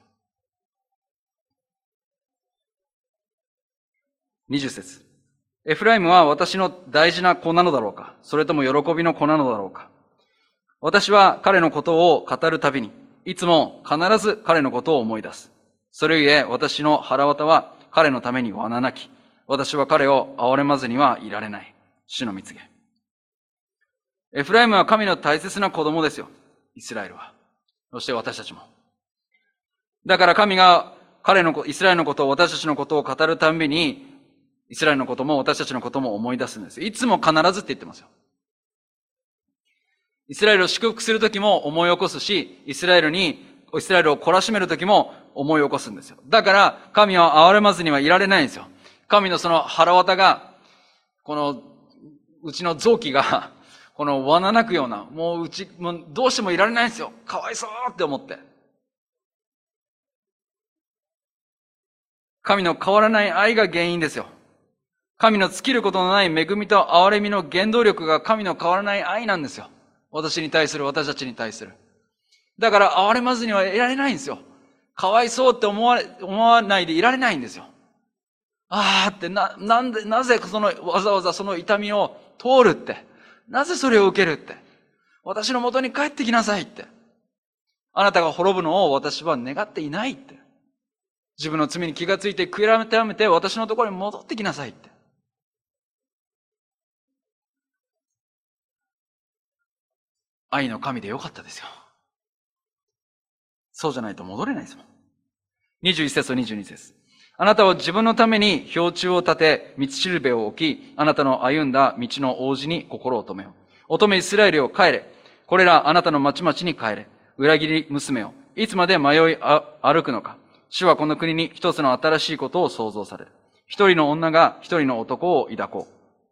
にじゅっ節。エフライムは私の大事な子なのだろうか、それとも喜びの子なのだろうか。私は彼のことを語るたびに、いつも必ず彼のことを思い出す。それゆえ私の腹渡は彼のためにわななき。私は彼を憐れまずにはいられない。主の蜜げ。エフライムは神の大切な子供ですよ。イスラエルは。そして私たちも。だから神が彼の、イスラエルのことを、私たちのことを語るたんびに、イスラエルのことも私たちのことも思い出すんです。いつも必ずって言ってますよ。イスラエルを祝福するときも思い起こすし、イスラエルに、イスラエルを懲らしめるときも思い起こすんですよ。だから、神は憐れまずにはいられないんですよ。神のその腹渡が、この、うちの臓器が、このわななくような、もううち、もうどうしてもいられないんですよ。かわいそうって思って。神の変わらない愛が原因ですよ。神の尽きることのない恵みと憐れみの原動力が神の変わらない愛なんですよ。 私に対する、私たちに対する。だから、哀れまずにはいられないんですよ。かわいそうって思わ、思わないでいられないんですよ。ああって、な、なんで、なぜその、わざわざその痛みを通るって。なぜそれを受けるって。私の元に帰ってきなさいって。あなたが滅ぶのを私は願っていないって。自分の罪に気がついて悔い改めて私のところに戻ってきなさいって。愛の神でよかったですよ。そうじゃないと戻れないですもん。にじゅういち節とにじゅうに節。あなたは自分のために標柱を立て、道しるべを置き、あなたの歩んだ道の王子に心を止めよう。乙女イスラエルを帰れ。これらあなたの町々に帰れ。裏切り娘を。いつまで迷い歩くのか。主はこの国に一つの新しいことを創造される。一人の女が一人の男を抱こう。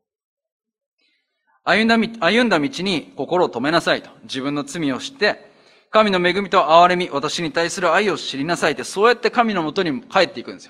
歩んだ道、歩んだ道に心を止めなさいと。自分の罪を知って、神の恵みと憐れみ、私に対する愛を知りなさいって、そうやって神のもとに帰っていくんですよ。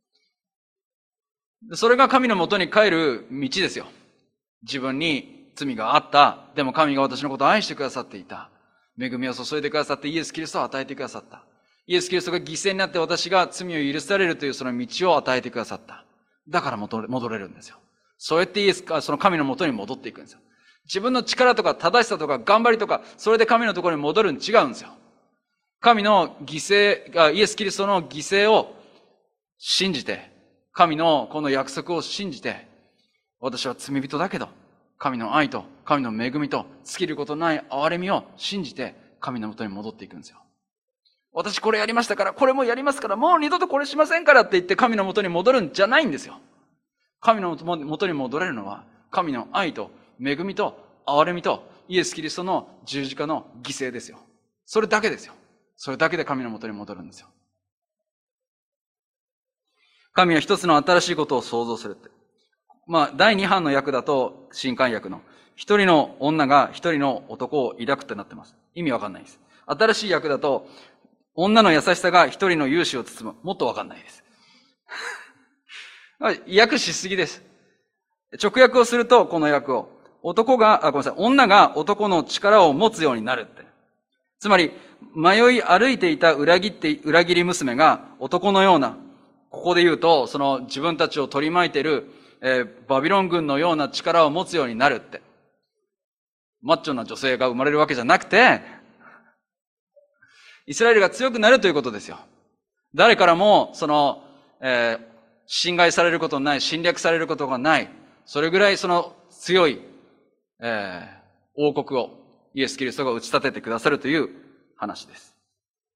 それが神のもとに帰る道ですよ。自分に罪があった。でも神が私のことを愛してくださっていた。恵みを注いでくださってイエス・キリストを与えてくださった。イエス・キリストが犠牲になって私が罪を許されるというその道を与えてくださった。だから戻れ、戻れるんですよ。そうやってイエスか、その神のもとに戻っていくんですよ。自分の力とか正しさとか頑張りとか、それで神のところに戻るに違うんですよ。神の犠牲、イエス・キリストの犠牲を信じて、神のこの約束を信じて、私は罪人だけど、神の愛と神の恵みと尽きることない憐れみを信じて、神のもとに戻っていくんですよ。私これやりましたから、これもやりますから、もう二度とこれしませんからって言って神のもとに戻るんじゃないんですよ。神のもとに戻れるのは、神の愛と恵みと憐れみとイエス・キリストの十字架の犠牲ですよ。それだけですよ。それだけで神のもとに戻るんですよ。神は一つの新しいことを創造するって。まあ、第二版の訳だと、新漢訳の、一人の女が一人の男を抱くってなってます。意味わかんないです。新しい訳だと、女の優しさが一人の勇姿を包む。もっとわかんないです。訳しすぎです。直訳をすると、この訳を。男が、あ、ごめんなさい。女が男の力を持つようになるって。つまり、迷い歩いていた裏切って、裏切り娘が男のような、ここで言うと、その自分たちを取り巻いている、えー、バビロン軍のような力を持つようになるって。マッチョな女性が生まれるわけじゃなくて、イスラエルが強くなるということですよ。誰からも、その、えー、侵害されることのない、侵略されることがない、それぐらいその強い、えー、王国をイエス・キリストが打ち立ててくださるという話です。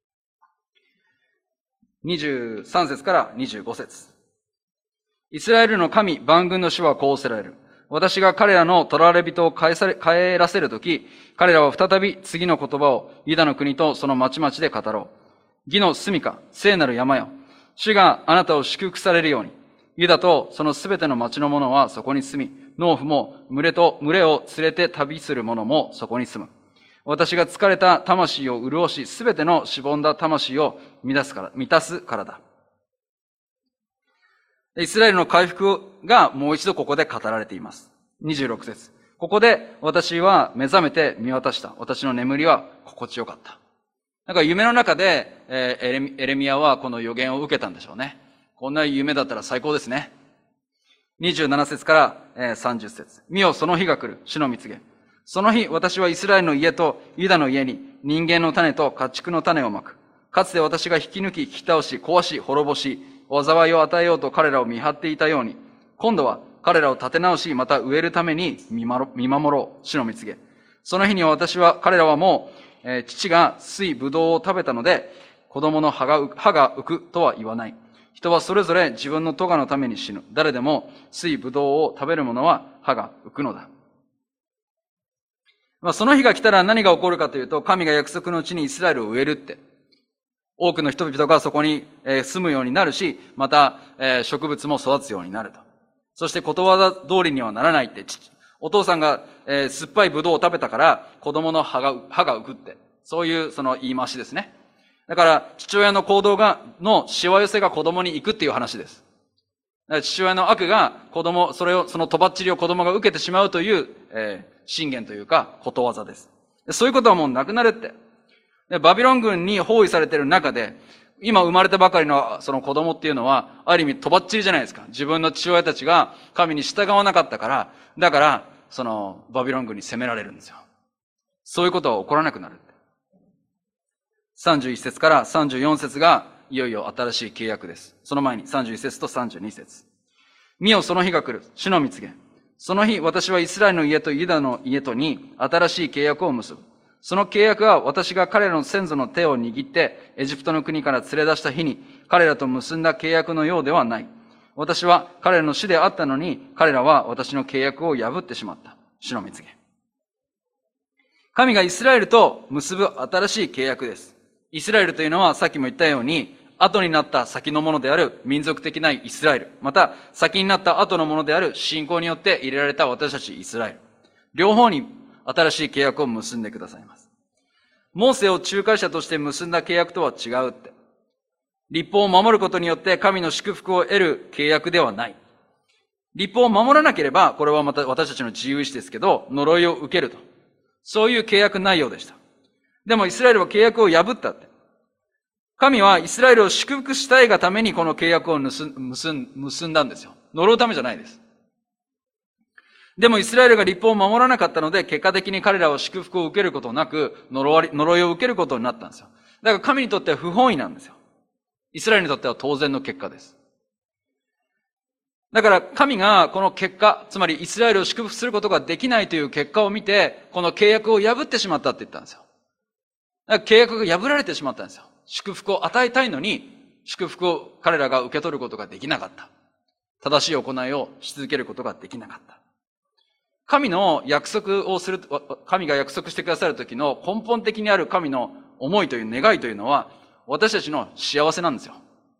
にじゅうさん節からにじゅうご節。イスラエルの神、万軍の主はこうおせられる。私が彼らの囚われ人を帰され、帰らせるとき、彼らは再び次の言葉をユダの国とその町々で語ろう。義の住処、聖なる山よ。主があなたを祝福されるように。ユダとそのすべての町の者はそこに住み、農夫も群れと群れを連れて旅する者もそこに住む。私が疲れた魂を潤し、すべてのしぼんだ魂を満たすから、満たすからだ。イスラエルの回復がもう一度ここで語られています。にじゅうろく節。ここで私は目覚めて見渡した。私の眠りは心地よかった。なんか夢の中で、えー、エレミ、エレミアはこの予言を受けたんでしょうね。こんな夢だったら最高ですね。にじゅうなな節から、えー、さんじゅう節。見よ、その日が来る。主の蜜げ。その日、私はイスラエルの家とユダの家に人間の種と家畜の種をまく。かつて私が引き抜き、引き倒し、壊し、滅ぼし、災いを与えようと彼らを見張っていたように、今度は彼らを立て直し、また植えるために見守ろう。主の蜜げ。その日には私は、彼らはもう、えー、父が水ぶどうを食べたので、子供の歯が、歯が浮くとは言わない。人はそれぞれ自分の咎のために死ぬ。誰でも水ぶどうを食べる者は歯が浮くのだ。まあ、その日が来たら何が起こるかというと、神が約束の地にイスラエルを植えるって。多くの人々がそこに住むようになるし、また植物も育つようになると。そしてことわざ通りにはならないって、お父さんが酸っぱいブドウを食べたから子供の歯が、歯が浮くって。そういうその言い回しですね。だから父親の行動が、のしわ寄せが子供に行くっていう話です。父親の悪が子供、それを、そのとばっちりを子供が受けてしまうという、えー、信玄というかことわざです。 そういうことはもうなくなるって。でバビロン軍に包囲されている中で、今生まれたばかりのその子供っていうのは、ある意味とばっちりじゃないですか。自分の父親たちが神に従わなかったから、だから、そのバビロン軍に攻められるんですよ。そういうことは起こらなくなる。さんじゅういっ節からさんじゅうよん節がいよいよ新しい契約です。その前にさんじゅういっ節とさんじゅうに節。見よその日が来る。主の蜜げ。その日、私はイスラエルの家とユダの家とに新しい契約を結ぶ。その契約は私が彼らの先祖の手を握ってエジプトの国から連れ出した日に彼らと結んだ契約のようではない。私は彼らの主であったのに彼らは私の契約を破ってしまった。主の蜜げ。神がイスラエルと結ぶ新しい契約です。イスラエルというのはさっきも言ったように後になった先のものである民族的なイスラエル。また先になった後のものである信仰によって入れられた私たちイスラエル。両方に新しい契約を結んでくださいます。モーセを仲介者として結んだ契約とは違うって。律法を守ることによって神の祝福を得る契約ではない。律法を守らなければ、これはまた私たちの自由意志ですけど、呪いを受けると。そういう契約内容でした。でもイスラエルは契約を破ったって。神はイスラエルを祝福したいがためにこの契約を結ん、結んだんですよ。呪うためじゃないです。でもイスラエルが律法を守らなかったので、結果的に彼らは祝福を受けることなく、呪い、呪いを受けることになったんですよ。だから神にとっては不本意なんですよ。イスラエルにとっては当然の結果です。だから神がこの結果、つまりイスラエルを祝福することができないという結果を見て、この契約を破ってしまったって言ったんですよ。だから契約が破られてしまったんですよ。祝福を与えたいのに、祝福を彼らが受け取ることができなかった。正しい行いをし続けることができなかった。神の約束をする、神が約束してくださる時の根本的にある神の思いという願いというのは、私たちの幸せなんですよ。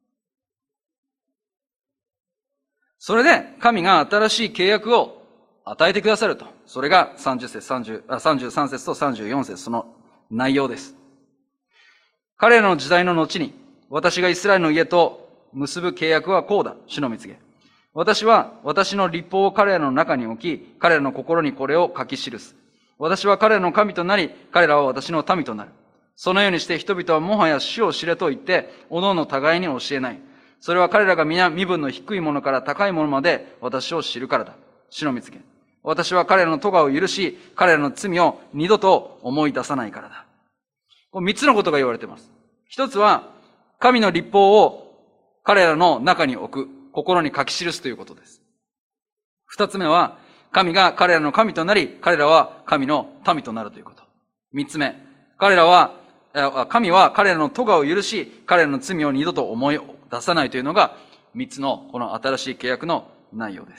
それで神が新しい契約を与えてくださると。それがさんじゅう節、さんじゅう、あさんじゅうさん節とさんじゅうよん節、その内容です。彼らの時代の後に、私がイスラエルの家と結ぶ契約はこうだ。主の蜜げ。私は私の律法を彼らの中に置き、彼らの心にこれを書き記す。私は彼らの神となり、彼らは私の民となる。そのようにして人々はもはや主を知れと言って、おのおの互いに教えない。それは彼らが皆身分の低いものから高いものまで私を知るからだ。主の蜜げ。私は彼らの咎を許し、彼らの罪を二度と思い出さないからだ。これ三つのことが言われています。一つは、神の律法を彼らの中に置く。心に書き記すということです。二つ目は、神が彼らの神となり、彼らは神の民となるということ。三つ目、彼らは、神は彼らの咎を許し、彼らの罪を二度と思い出さないというのが、三つのこの新しい契約の内容です。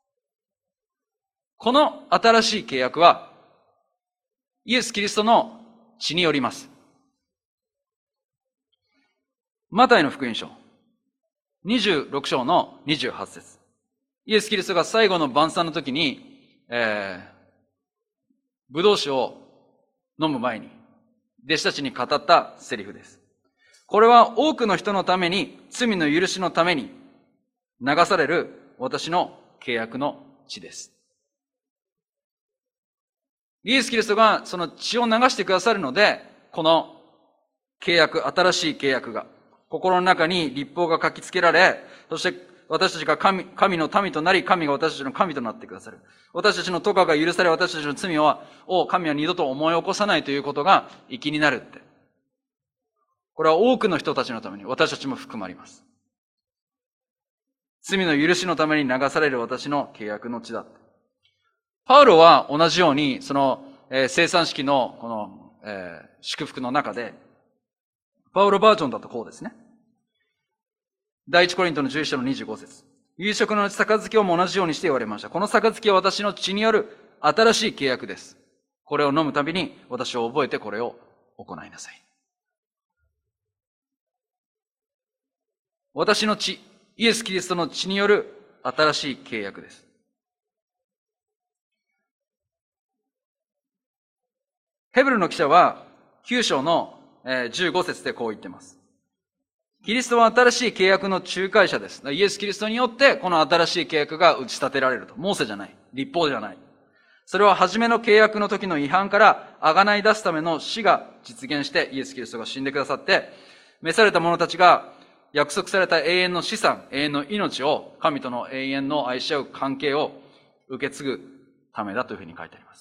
この新しい契約は、イエス・キリストの血によります。マタイの福音書。にじゅうろく章のにじゅうはち節。イエス・キリストが最後の晩餐の時に、えー、ブドウ酒を飲む前に、弟子たちに語ったセリフです。これは多くの人のために、罪の許しのために流される私の契約の血です。イエス・キリストがその血を流してくださるので、この契約、新しい契約が、心の中に律法が書きつけられ、そして私たちが神、神の民となり、神が私たちの神となってくださる。私たちの咎が許され、私たちの罪は、を神は二度と思い起こさないということが粋になるって。これは多くの人たちのために、私たちも含まれます。罪の許しのために流される私の契約の地だ。パウロは同じように、その、えー、生産式のこの、えー、祝福の中で、パウロバージョンだとこうですね。第一コリントのじゅういち章のにじゅうご節。夕食の杯をも同じようにして言われました。この杯は私の血による新しい契約です。これを飲むたびに私を覚えてこれを行いなさい。私の血、イエス・キリストの血による新しい契約です。ヘブルの記者はきゅう章のじゅうご節でこう言っています。キリストは新しい契約の仲介者です。イエス・キリストによってこの新しい契約が打ち立てられると。モーセじゃない。律法じゃない。 それは初めの契約の時の違反から贖い出すための死が実現してイエス・キリストが死んでくださって、召された者たちが約束された永遠の資産、永遠の命を、神との永遠の愛し合う関係を受け継ぐためだというふうに書いてあります。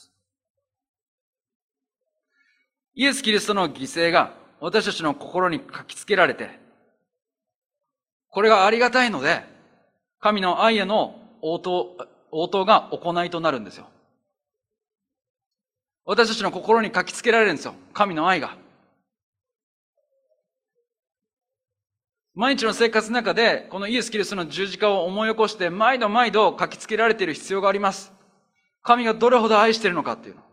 イエス・キリストの犠牲が私たちの心に書きつけられて、これがありがたいので、神の愛への応答、応答が行いとなるんですよ。私たちの心に書きつけられるんですよ。神の愛が。毎日の生活の中で、このイエス・キリストの十字架を思い起こして、毎度毎度書きつけられている必要があります。神がどれほど愛しているのかっていうの。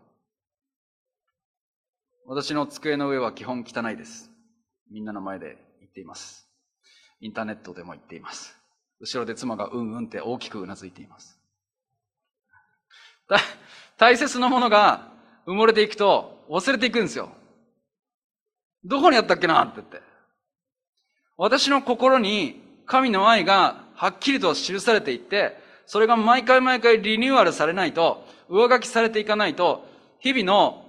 私の机の上は基本汚いです。みんなの前で言っています。インターネットでも言っています。後ろで妻がうんうんって大きくうなずいています。大切なものが埋もれていくと忘れていくんですよ。どこにあったっけなって言って。私の心に神の愛がはっきりと記されていって、それが毎回毎回リニューアルされないと、上書きされていかないと、日々の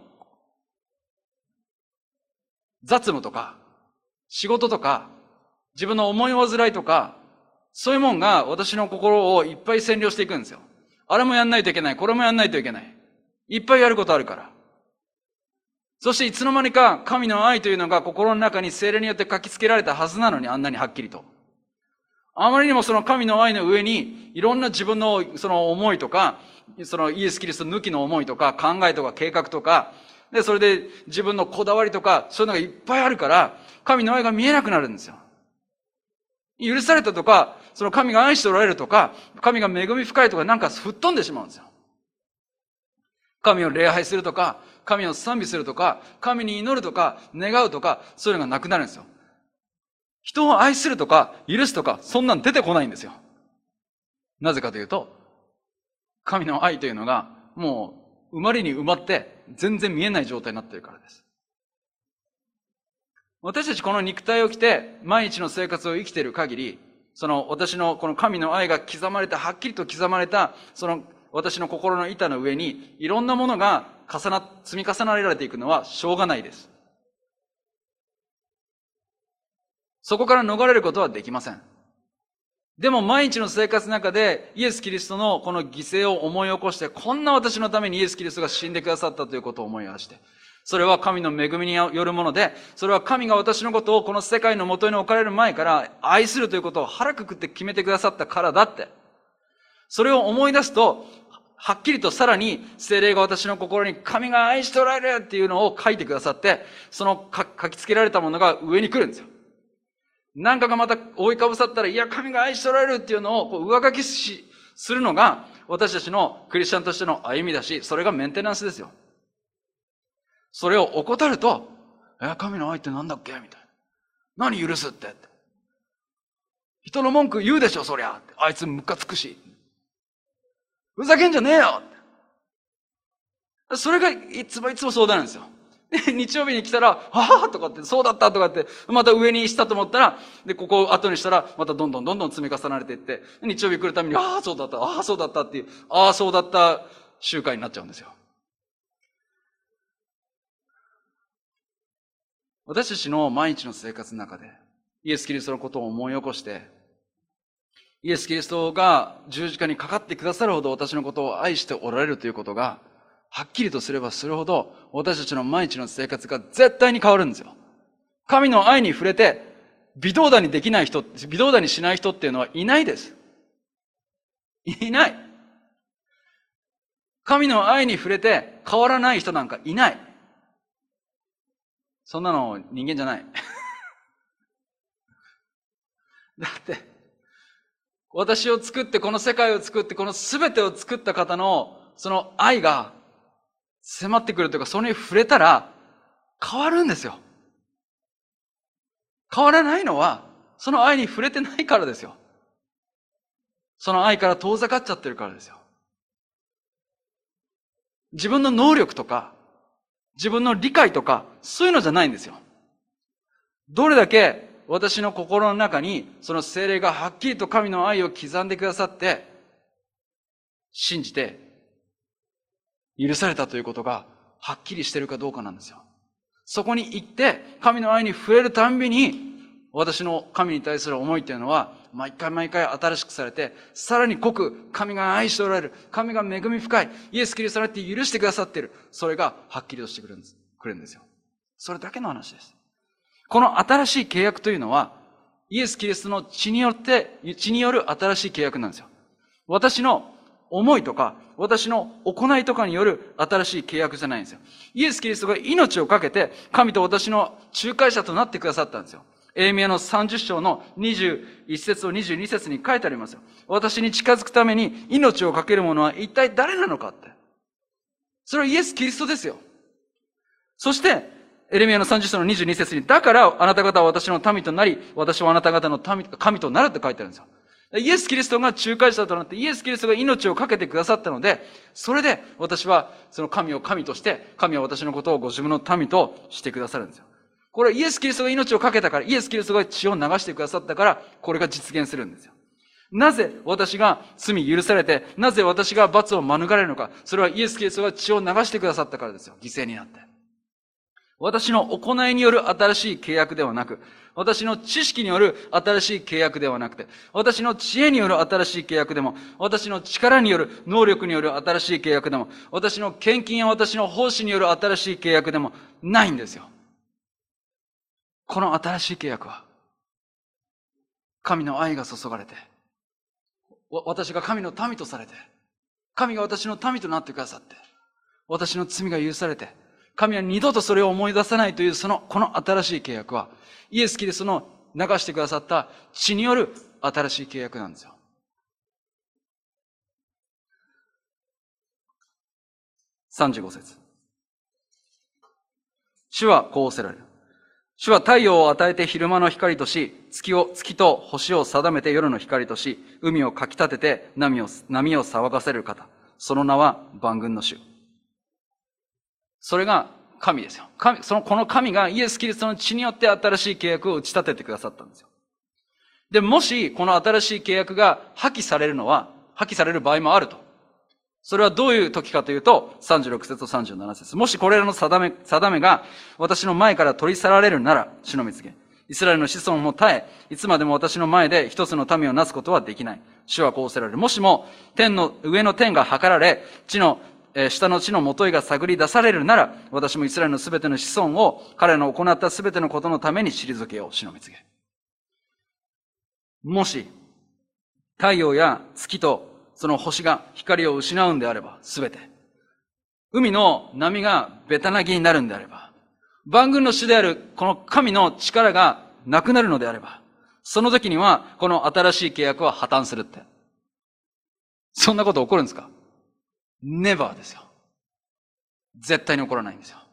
雑務とか、仕事とか、自分の思い煩いとか、そういうもんが私の心をいっぱい占領していくんですよ。あれもやんないといけない、これもやんないといけない。いっぱいやることあるから。そしていつの間にか神の愛というのが心の中に聖霊によって書きつけられたはずなのに、あんなにはっきりと。あまりにもその神の愛の上に、いろんな自分のその思いとか、そのイエス・キリスト抜きの思いとか、考えとか計画とか、で、それで自分のこだわりとか、そういうのがいっぱいあるから、神の愛が見えなくなるんですよ。許されたとか、その神が愛しておられるとか、神が恵み深いとかなんか吹っ飛んでしまうんですよ。神を礼拝するとか、神を賛美するとか、神に祈るとか、願うとか、そういうのがなくなるんですよ。人を愛するとか、許すとか、そんなん出てこないんですよ。なぜかというと、神の愛というのが、もう、埋まりに埋まって、全然見えない状態になっているからです。私たちこの肉体を着て、毎日の生活を生きている限り、その私のこの神の愛が刻まれた、はっきりと刻まれた、その私の心の板の上に、いろんなものが重な、積み重ねられていくのはしょうがないです。そこから逃れることはできません。でも毎日の生活の中でイエス・キリストのこの犠牲を思い起こして、こんな私のためにイエス・キリストが死んでくださったということを思い出して、それは神の恵みによるもので、それは神が私のことをこの世界の元に置かれる前から愛するということを腹くくって決めてくださったからだって。それを思い出すと、はっきりとさらに聖霊が私の心に神が愛しておられるっていうのを書いてくださって、その書きつけられたものが上に来るんですよ。何かがまた覆いかぶさったら、いや、神が愛しておられるっていうのをこう上書きし、するのが私たちのクリスチャンとしての歩みだし、それがメンテナンスですよ。それを怠ると、え、神の愛ってなんだっけみたいな。何許すってって。人の文句言うでしょ、そりゃ。あいつムカつくし。ふざけんじゃねえよって。それがいつもいつもそうなんですよ。で、日曜日に来たら、はぁとかって、そうだったとかって、また上にしたと思ったら、で、ここを後にしたら、またどんどんどんどん積み重なれていって、日曜日来るために、ああ、そうだった、ああ、そうだったっていう、ああ、そうだった習慣になっちゃうんですよ。私たちの毎日の生活の中で、イエス・キリストのことを思い起こして、イエス・キリストが十字架にかかってくださるほど私のことを愛しておられるということが、はっきりとすればするほど、私たちの毎日の生活が絶対に変わるんですよ。神の愛に触れて、微動だにできない人、微動だにしない人っていうのはいないです。いない。神の愛に触れて変わらない人なんかいない。そんなの人間じゃない。だって、私を作って、この世界を作って、この全てを作った方の、その愛が迫ってくるというか、それに触れたら変わるんですよ。変わらないのは、その愛に触れてないからですよ。その愛から遠ざかっちゃってるからですよ。自分の能力とか、自分の理解とか、そういうのじゃないんですよ。どれだけ私の心の中に、その聖霊がはっきりと神の愛を刻んでくださって、信じて、 許されたということがはっきりしてるかどうかなんですよ。そこに行って、神の愛に触れるたんびに、私の神に対する思いというのは、毎回毎回新しくされて、さらに濃く神が愛しておられる、神が恵み深い、イエス・キリストによって許してくださっている。それがはっきりとしてくるんです、くるんですよ。それだけの話です。この新しい契約というのは、イエス・キリストの血によって、血による新しい契約なんですよ。私の思いとか、私の行いとかによる新しい契約じゃないんですよ。イエス・キリストが命をかけて、神と私の仲介者となってくださったんですよ。エレミヤのさんじゅっ章のにじゅういち節とにじゅうに節に書いてありますよ。私に近づくために命をかける者は一体誰なのかって。それはイエス・キリストですよ。そして、エレミヤのさんじゅっ章のにじゅうに節に、だからあなた方は私の民となり、私はあなた方の民、神となるって書いてあるんですよ。イエス・キリストが仲介者となって、イエス・キリストが命をかけてくださったので、それで私はその神を神として、神は私のことをご自分の民としてくださるんですよ。これはイエス・キリストが命をかけたから、イエス・キリストが血を流してくださったから、これが実現するんですよ。なぜ私が罪許されて、なぜ私が罰を免れるのか。それはイエス・キリストが血を流してくださったからですよ。犠牲になって。私の行いによる新しい契約ではなく、私の知識による新しい契約ではなくて、私の知恵による新しい契約でも、私の力による、能力による新しい契約でも、私の献金や私の奉仕による新しい契約でもないんですよ。この新しい契約は、神の愛が注がれて、私が神の民とされて、神が私の民となってくださって、私の罪が許されて、神は二度とそれを思い出さないという、その、この新しい契約は、イエス・キリストの流してくださった血による新しい契約なんですよ。さんじゅうご節。主はこうおっしゃられる。主は太陽を与えて昼間の光とし、月を、月と星を定めて夜の光とし、海をかき立てて波を、波を騒がせる方。その名は万軍の主。それが神ですよ。神、その、この神がイエス・キリストの血によって新しい契約を打ち立ててくださったんですよ。で、もし、この新しい契約が破棄されるのは、破棄される場合もあると。それはどういう時かというと、さんじゅうろく節とさんじゅうなな節。もしこれらの定め、定めが私の前から取り去られるなら、主の蜜げ。イスラエルの子孫も絶え、いつまでも私の前で一つの民をなすことはできない。主はこうおっしゃられる。もしも、天の、上の天が測られ、地の、えー、下の地の元いが探り出されるなら、私もイスラエルのすべての子孫を彼の行ったすべてのことのために退けよう。主の蜜げ。もし、太陽や月とその星が光を失うんであれば、すべて。海の波がベタなぎになるんであれば、万軍の主であるこの神の力がなくなるのであれば、その時にはこの新しい契約は破綻するって。そんなこと起こるんですか？ネバーですよ。絶対に起こらないんですよ。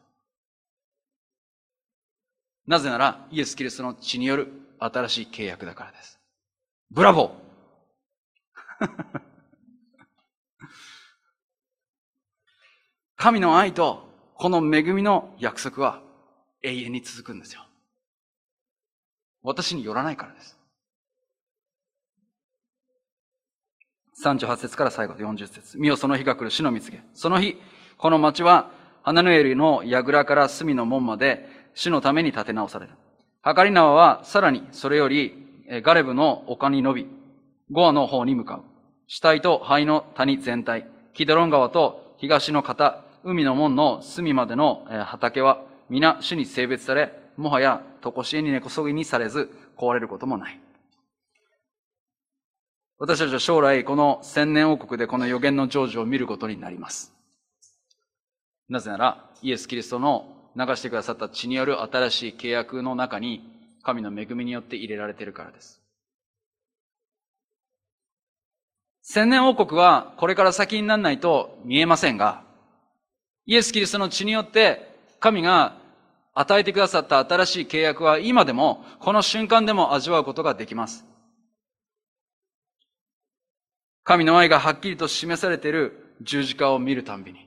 なぜなら、イエス・キリストの血による新しい契約だからです。ブラボー神の愛とこの恵みの約束は永遠に続くんですよ。私によらないからです。さんじゅうはち節から最後よんじゅう節。見よその日が来る、主の蜜げ。その日、この町はハナヌエルの櫓から隅の門まで主のために建て直される。はかり縄はさらにそれよりガレブの丘に伸び、ゴアの方に向かう。主体と灰の谷全体、キドロン川と東の方、海の門の隅までの畑は皆主に性別され、もはや常しえに根こそぎにされず壊れることもない。私たちは将来この千年王国でこの予言の成就を見ることになります。なぜならイエス・キリストの流してくださった血による新しい契約の中に神の恵みによって入れられているからです。千年王国はこれから先にならないと見えませんが、イエス・キリストの血によって神が与えてくださった新しい契約は今でもこの瞬間でも味わうことができます。神の愛がはっきりと示されている十字架を見るたんびに、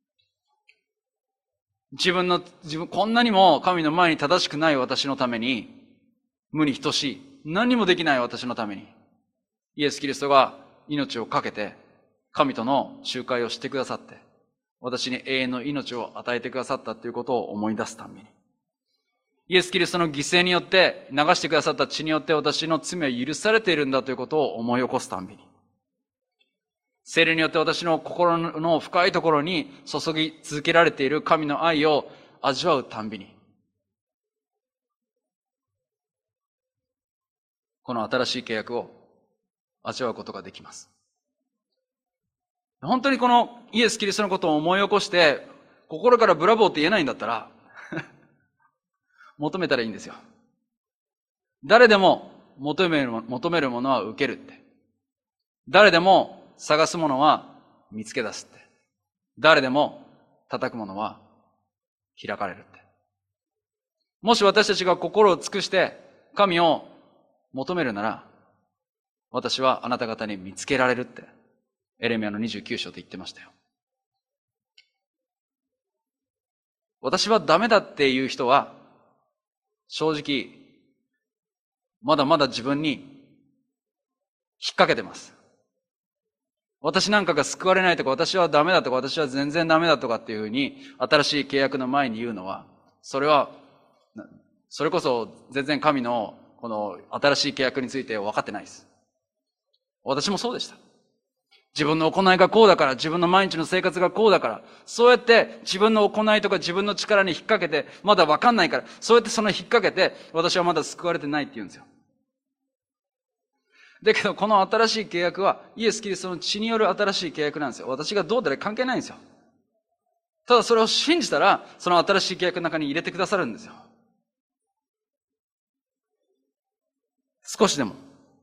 自分の、自分、こんなにも神の前に正しくない私のために、無に等しい、何にもできない私のために、イエス・キリストが命を懸けて、神との仲介をしてくださって、 私に永遠の命を与えてくださったということを思い出すために、イエス・キリストの犠牲によって流してくださった血によって私の罪は許されているんだということを思い起こすたびに、聖霊によって私の心の深いところに注ぎ続けられている神の愛を味わうたびに、この新しい契約を味わうことができます。本当にこのイエス・キリストのことを思い起こして心からブラボーって言えないんだったら求めたらいいんですよ。誰でも求める、求めるものは受けるって。誰でも探すものは見つけ出すって。誰でも叩くものは開かれるって。もし私たちが心を尽くして神を求めるなら、私はあなた方に見つけられるって、エレミヤのにじゅうきゅう章で言ってましたよ。私はダメだっていう人は、正直、まだまだ自分に引っ掛けてます。私なんかが救われないとか、私はダメだとか、私は全然ダメだとかっていうふうに、新しい契約の前に言うのは、それは、それこそ全然神のこの新しい契約について分かってないです。私もそうでした。自分の行いがこうだから、自分の毎日の生活がこうだから、そうやって自分の行いとか自分の力に引っ掛けて、まだ分かんないから、そうやってその引っ掛けて、私はまだ救われてないって言うんですよ。だけど、この新しい契約は、イエス・キリストの血による新しい契約なんですよ。私がどうだら関係ないんですよ。ただそれを信じたら、その新しい契約の中に入れてくださるんですよ。少しでも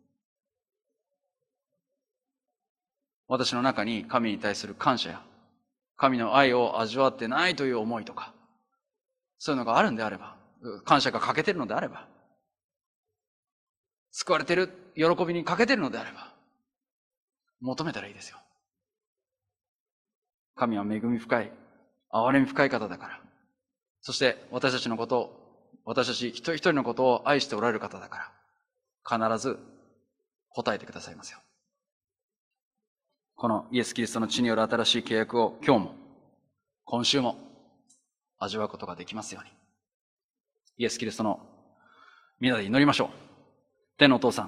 私の中に神に対する感謝や神の愛を味わってないという思いとか、そういうのがあるんであれば、感謝が欠けてるのであれば、救われてる喜びに欠けてるのであれば、求めたらいいですよ。神は恵み深い、憐れみ深い方だから、そして私たちのことを、私たち一人一人のことを愛しておられる方だから、必ず答えてくださいますよ。このイエス・キリストの血による新しい契約を今日も、今週も味わうことができますように。イエス・キリストの皆で祈りましょう。天のお父さん、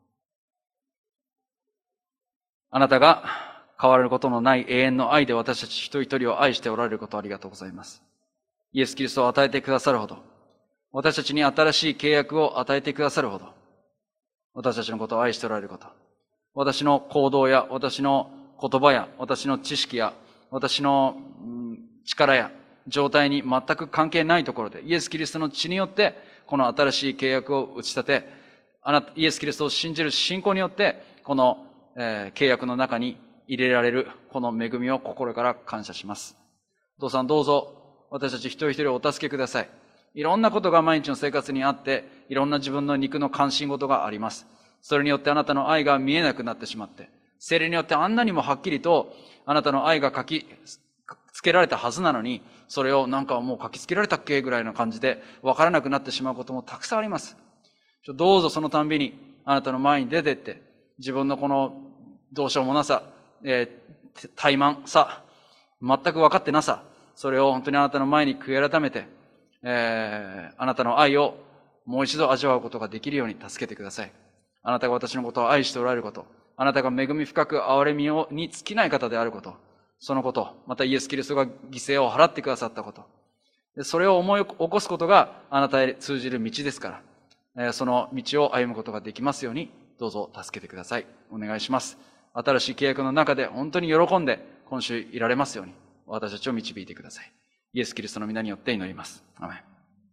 あなたが変わることのない永遠の愛で私たち一人一人を愛しておられることをありがとうございます。イエス・キリストを与えてくださるほど、私たちに新しい契約を与えてくださるほど、私たちのことを愛しておられること、私の行動や私の言葉や私の知識や私の力や状態に全く関係ないところで、イエス・キリストの血によってこの新しい契約を打ち立て、あなたイエス・キリストを信じる信仰によってこの、えー、契約の中に入れられるこの恵みを心から感謝します。お父さん、どうぞ私たち一人一人をお助けください。いろんなことが毎日の生活にあって、いろんな自分の肉の関心事があります。それによってあなたの愛が見えなくなってしまって、聖霊によってあんなにもはっきりとあなたの愛が書きつけられたはずなのに、それをなんかもう書きつけられたっけぐらいの感じで分からなくなってしまうこともたくさんあります。どうぞそのたんびにあなたの前に出てって、自分のこのどうしようもなさ、えー、怠慢さ、全く分かってなさ、それを本当にあなたの前に悔い改めて、えー、あなたの愛をもう一度味わうことができるように助けてください。あなたが私のことを愛しておられること、あなたが恵み深く憐れみをに尽きない方であること、そのこと、またイエス・キリストが犠牲を払ってくださったこと、それを思い起こすことがあなたへ通じる道ですから、その道を歩むことができますように、どうぞ助けてください。お願いします。新しい契約の中で本当に喜んで今週いられますように、私たちを導いてください。イエス・キリストの皆によって祈ります。アーメン。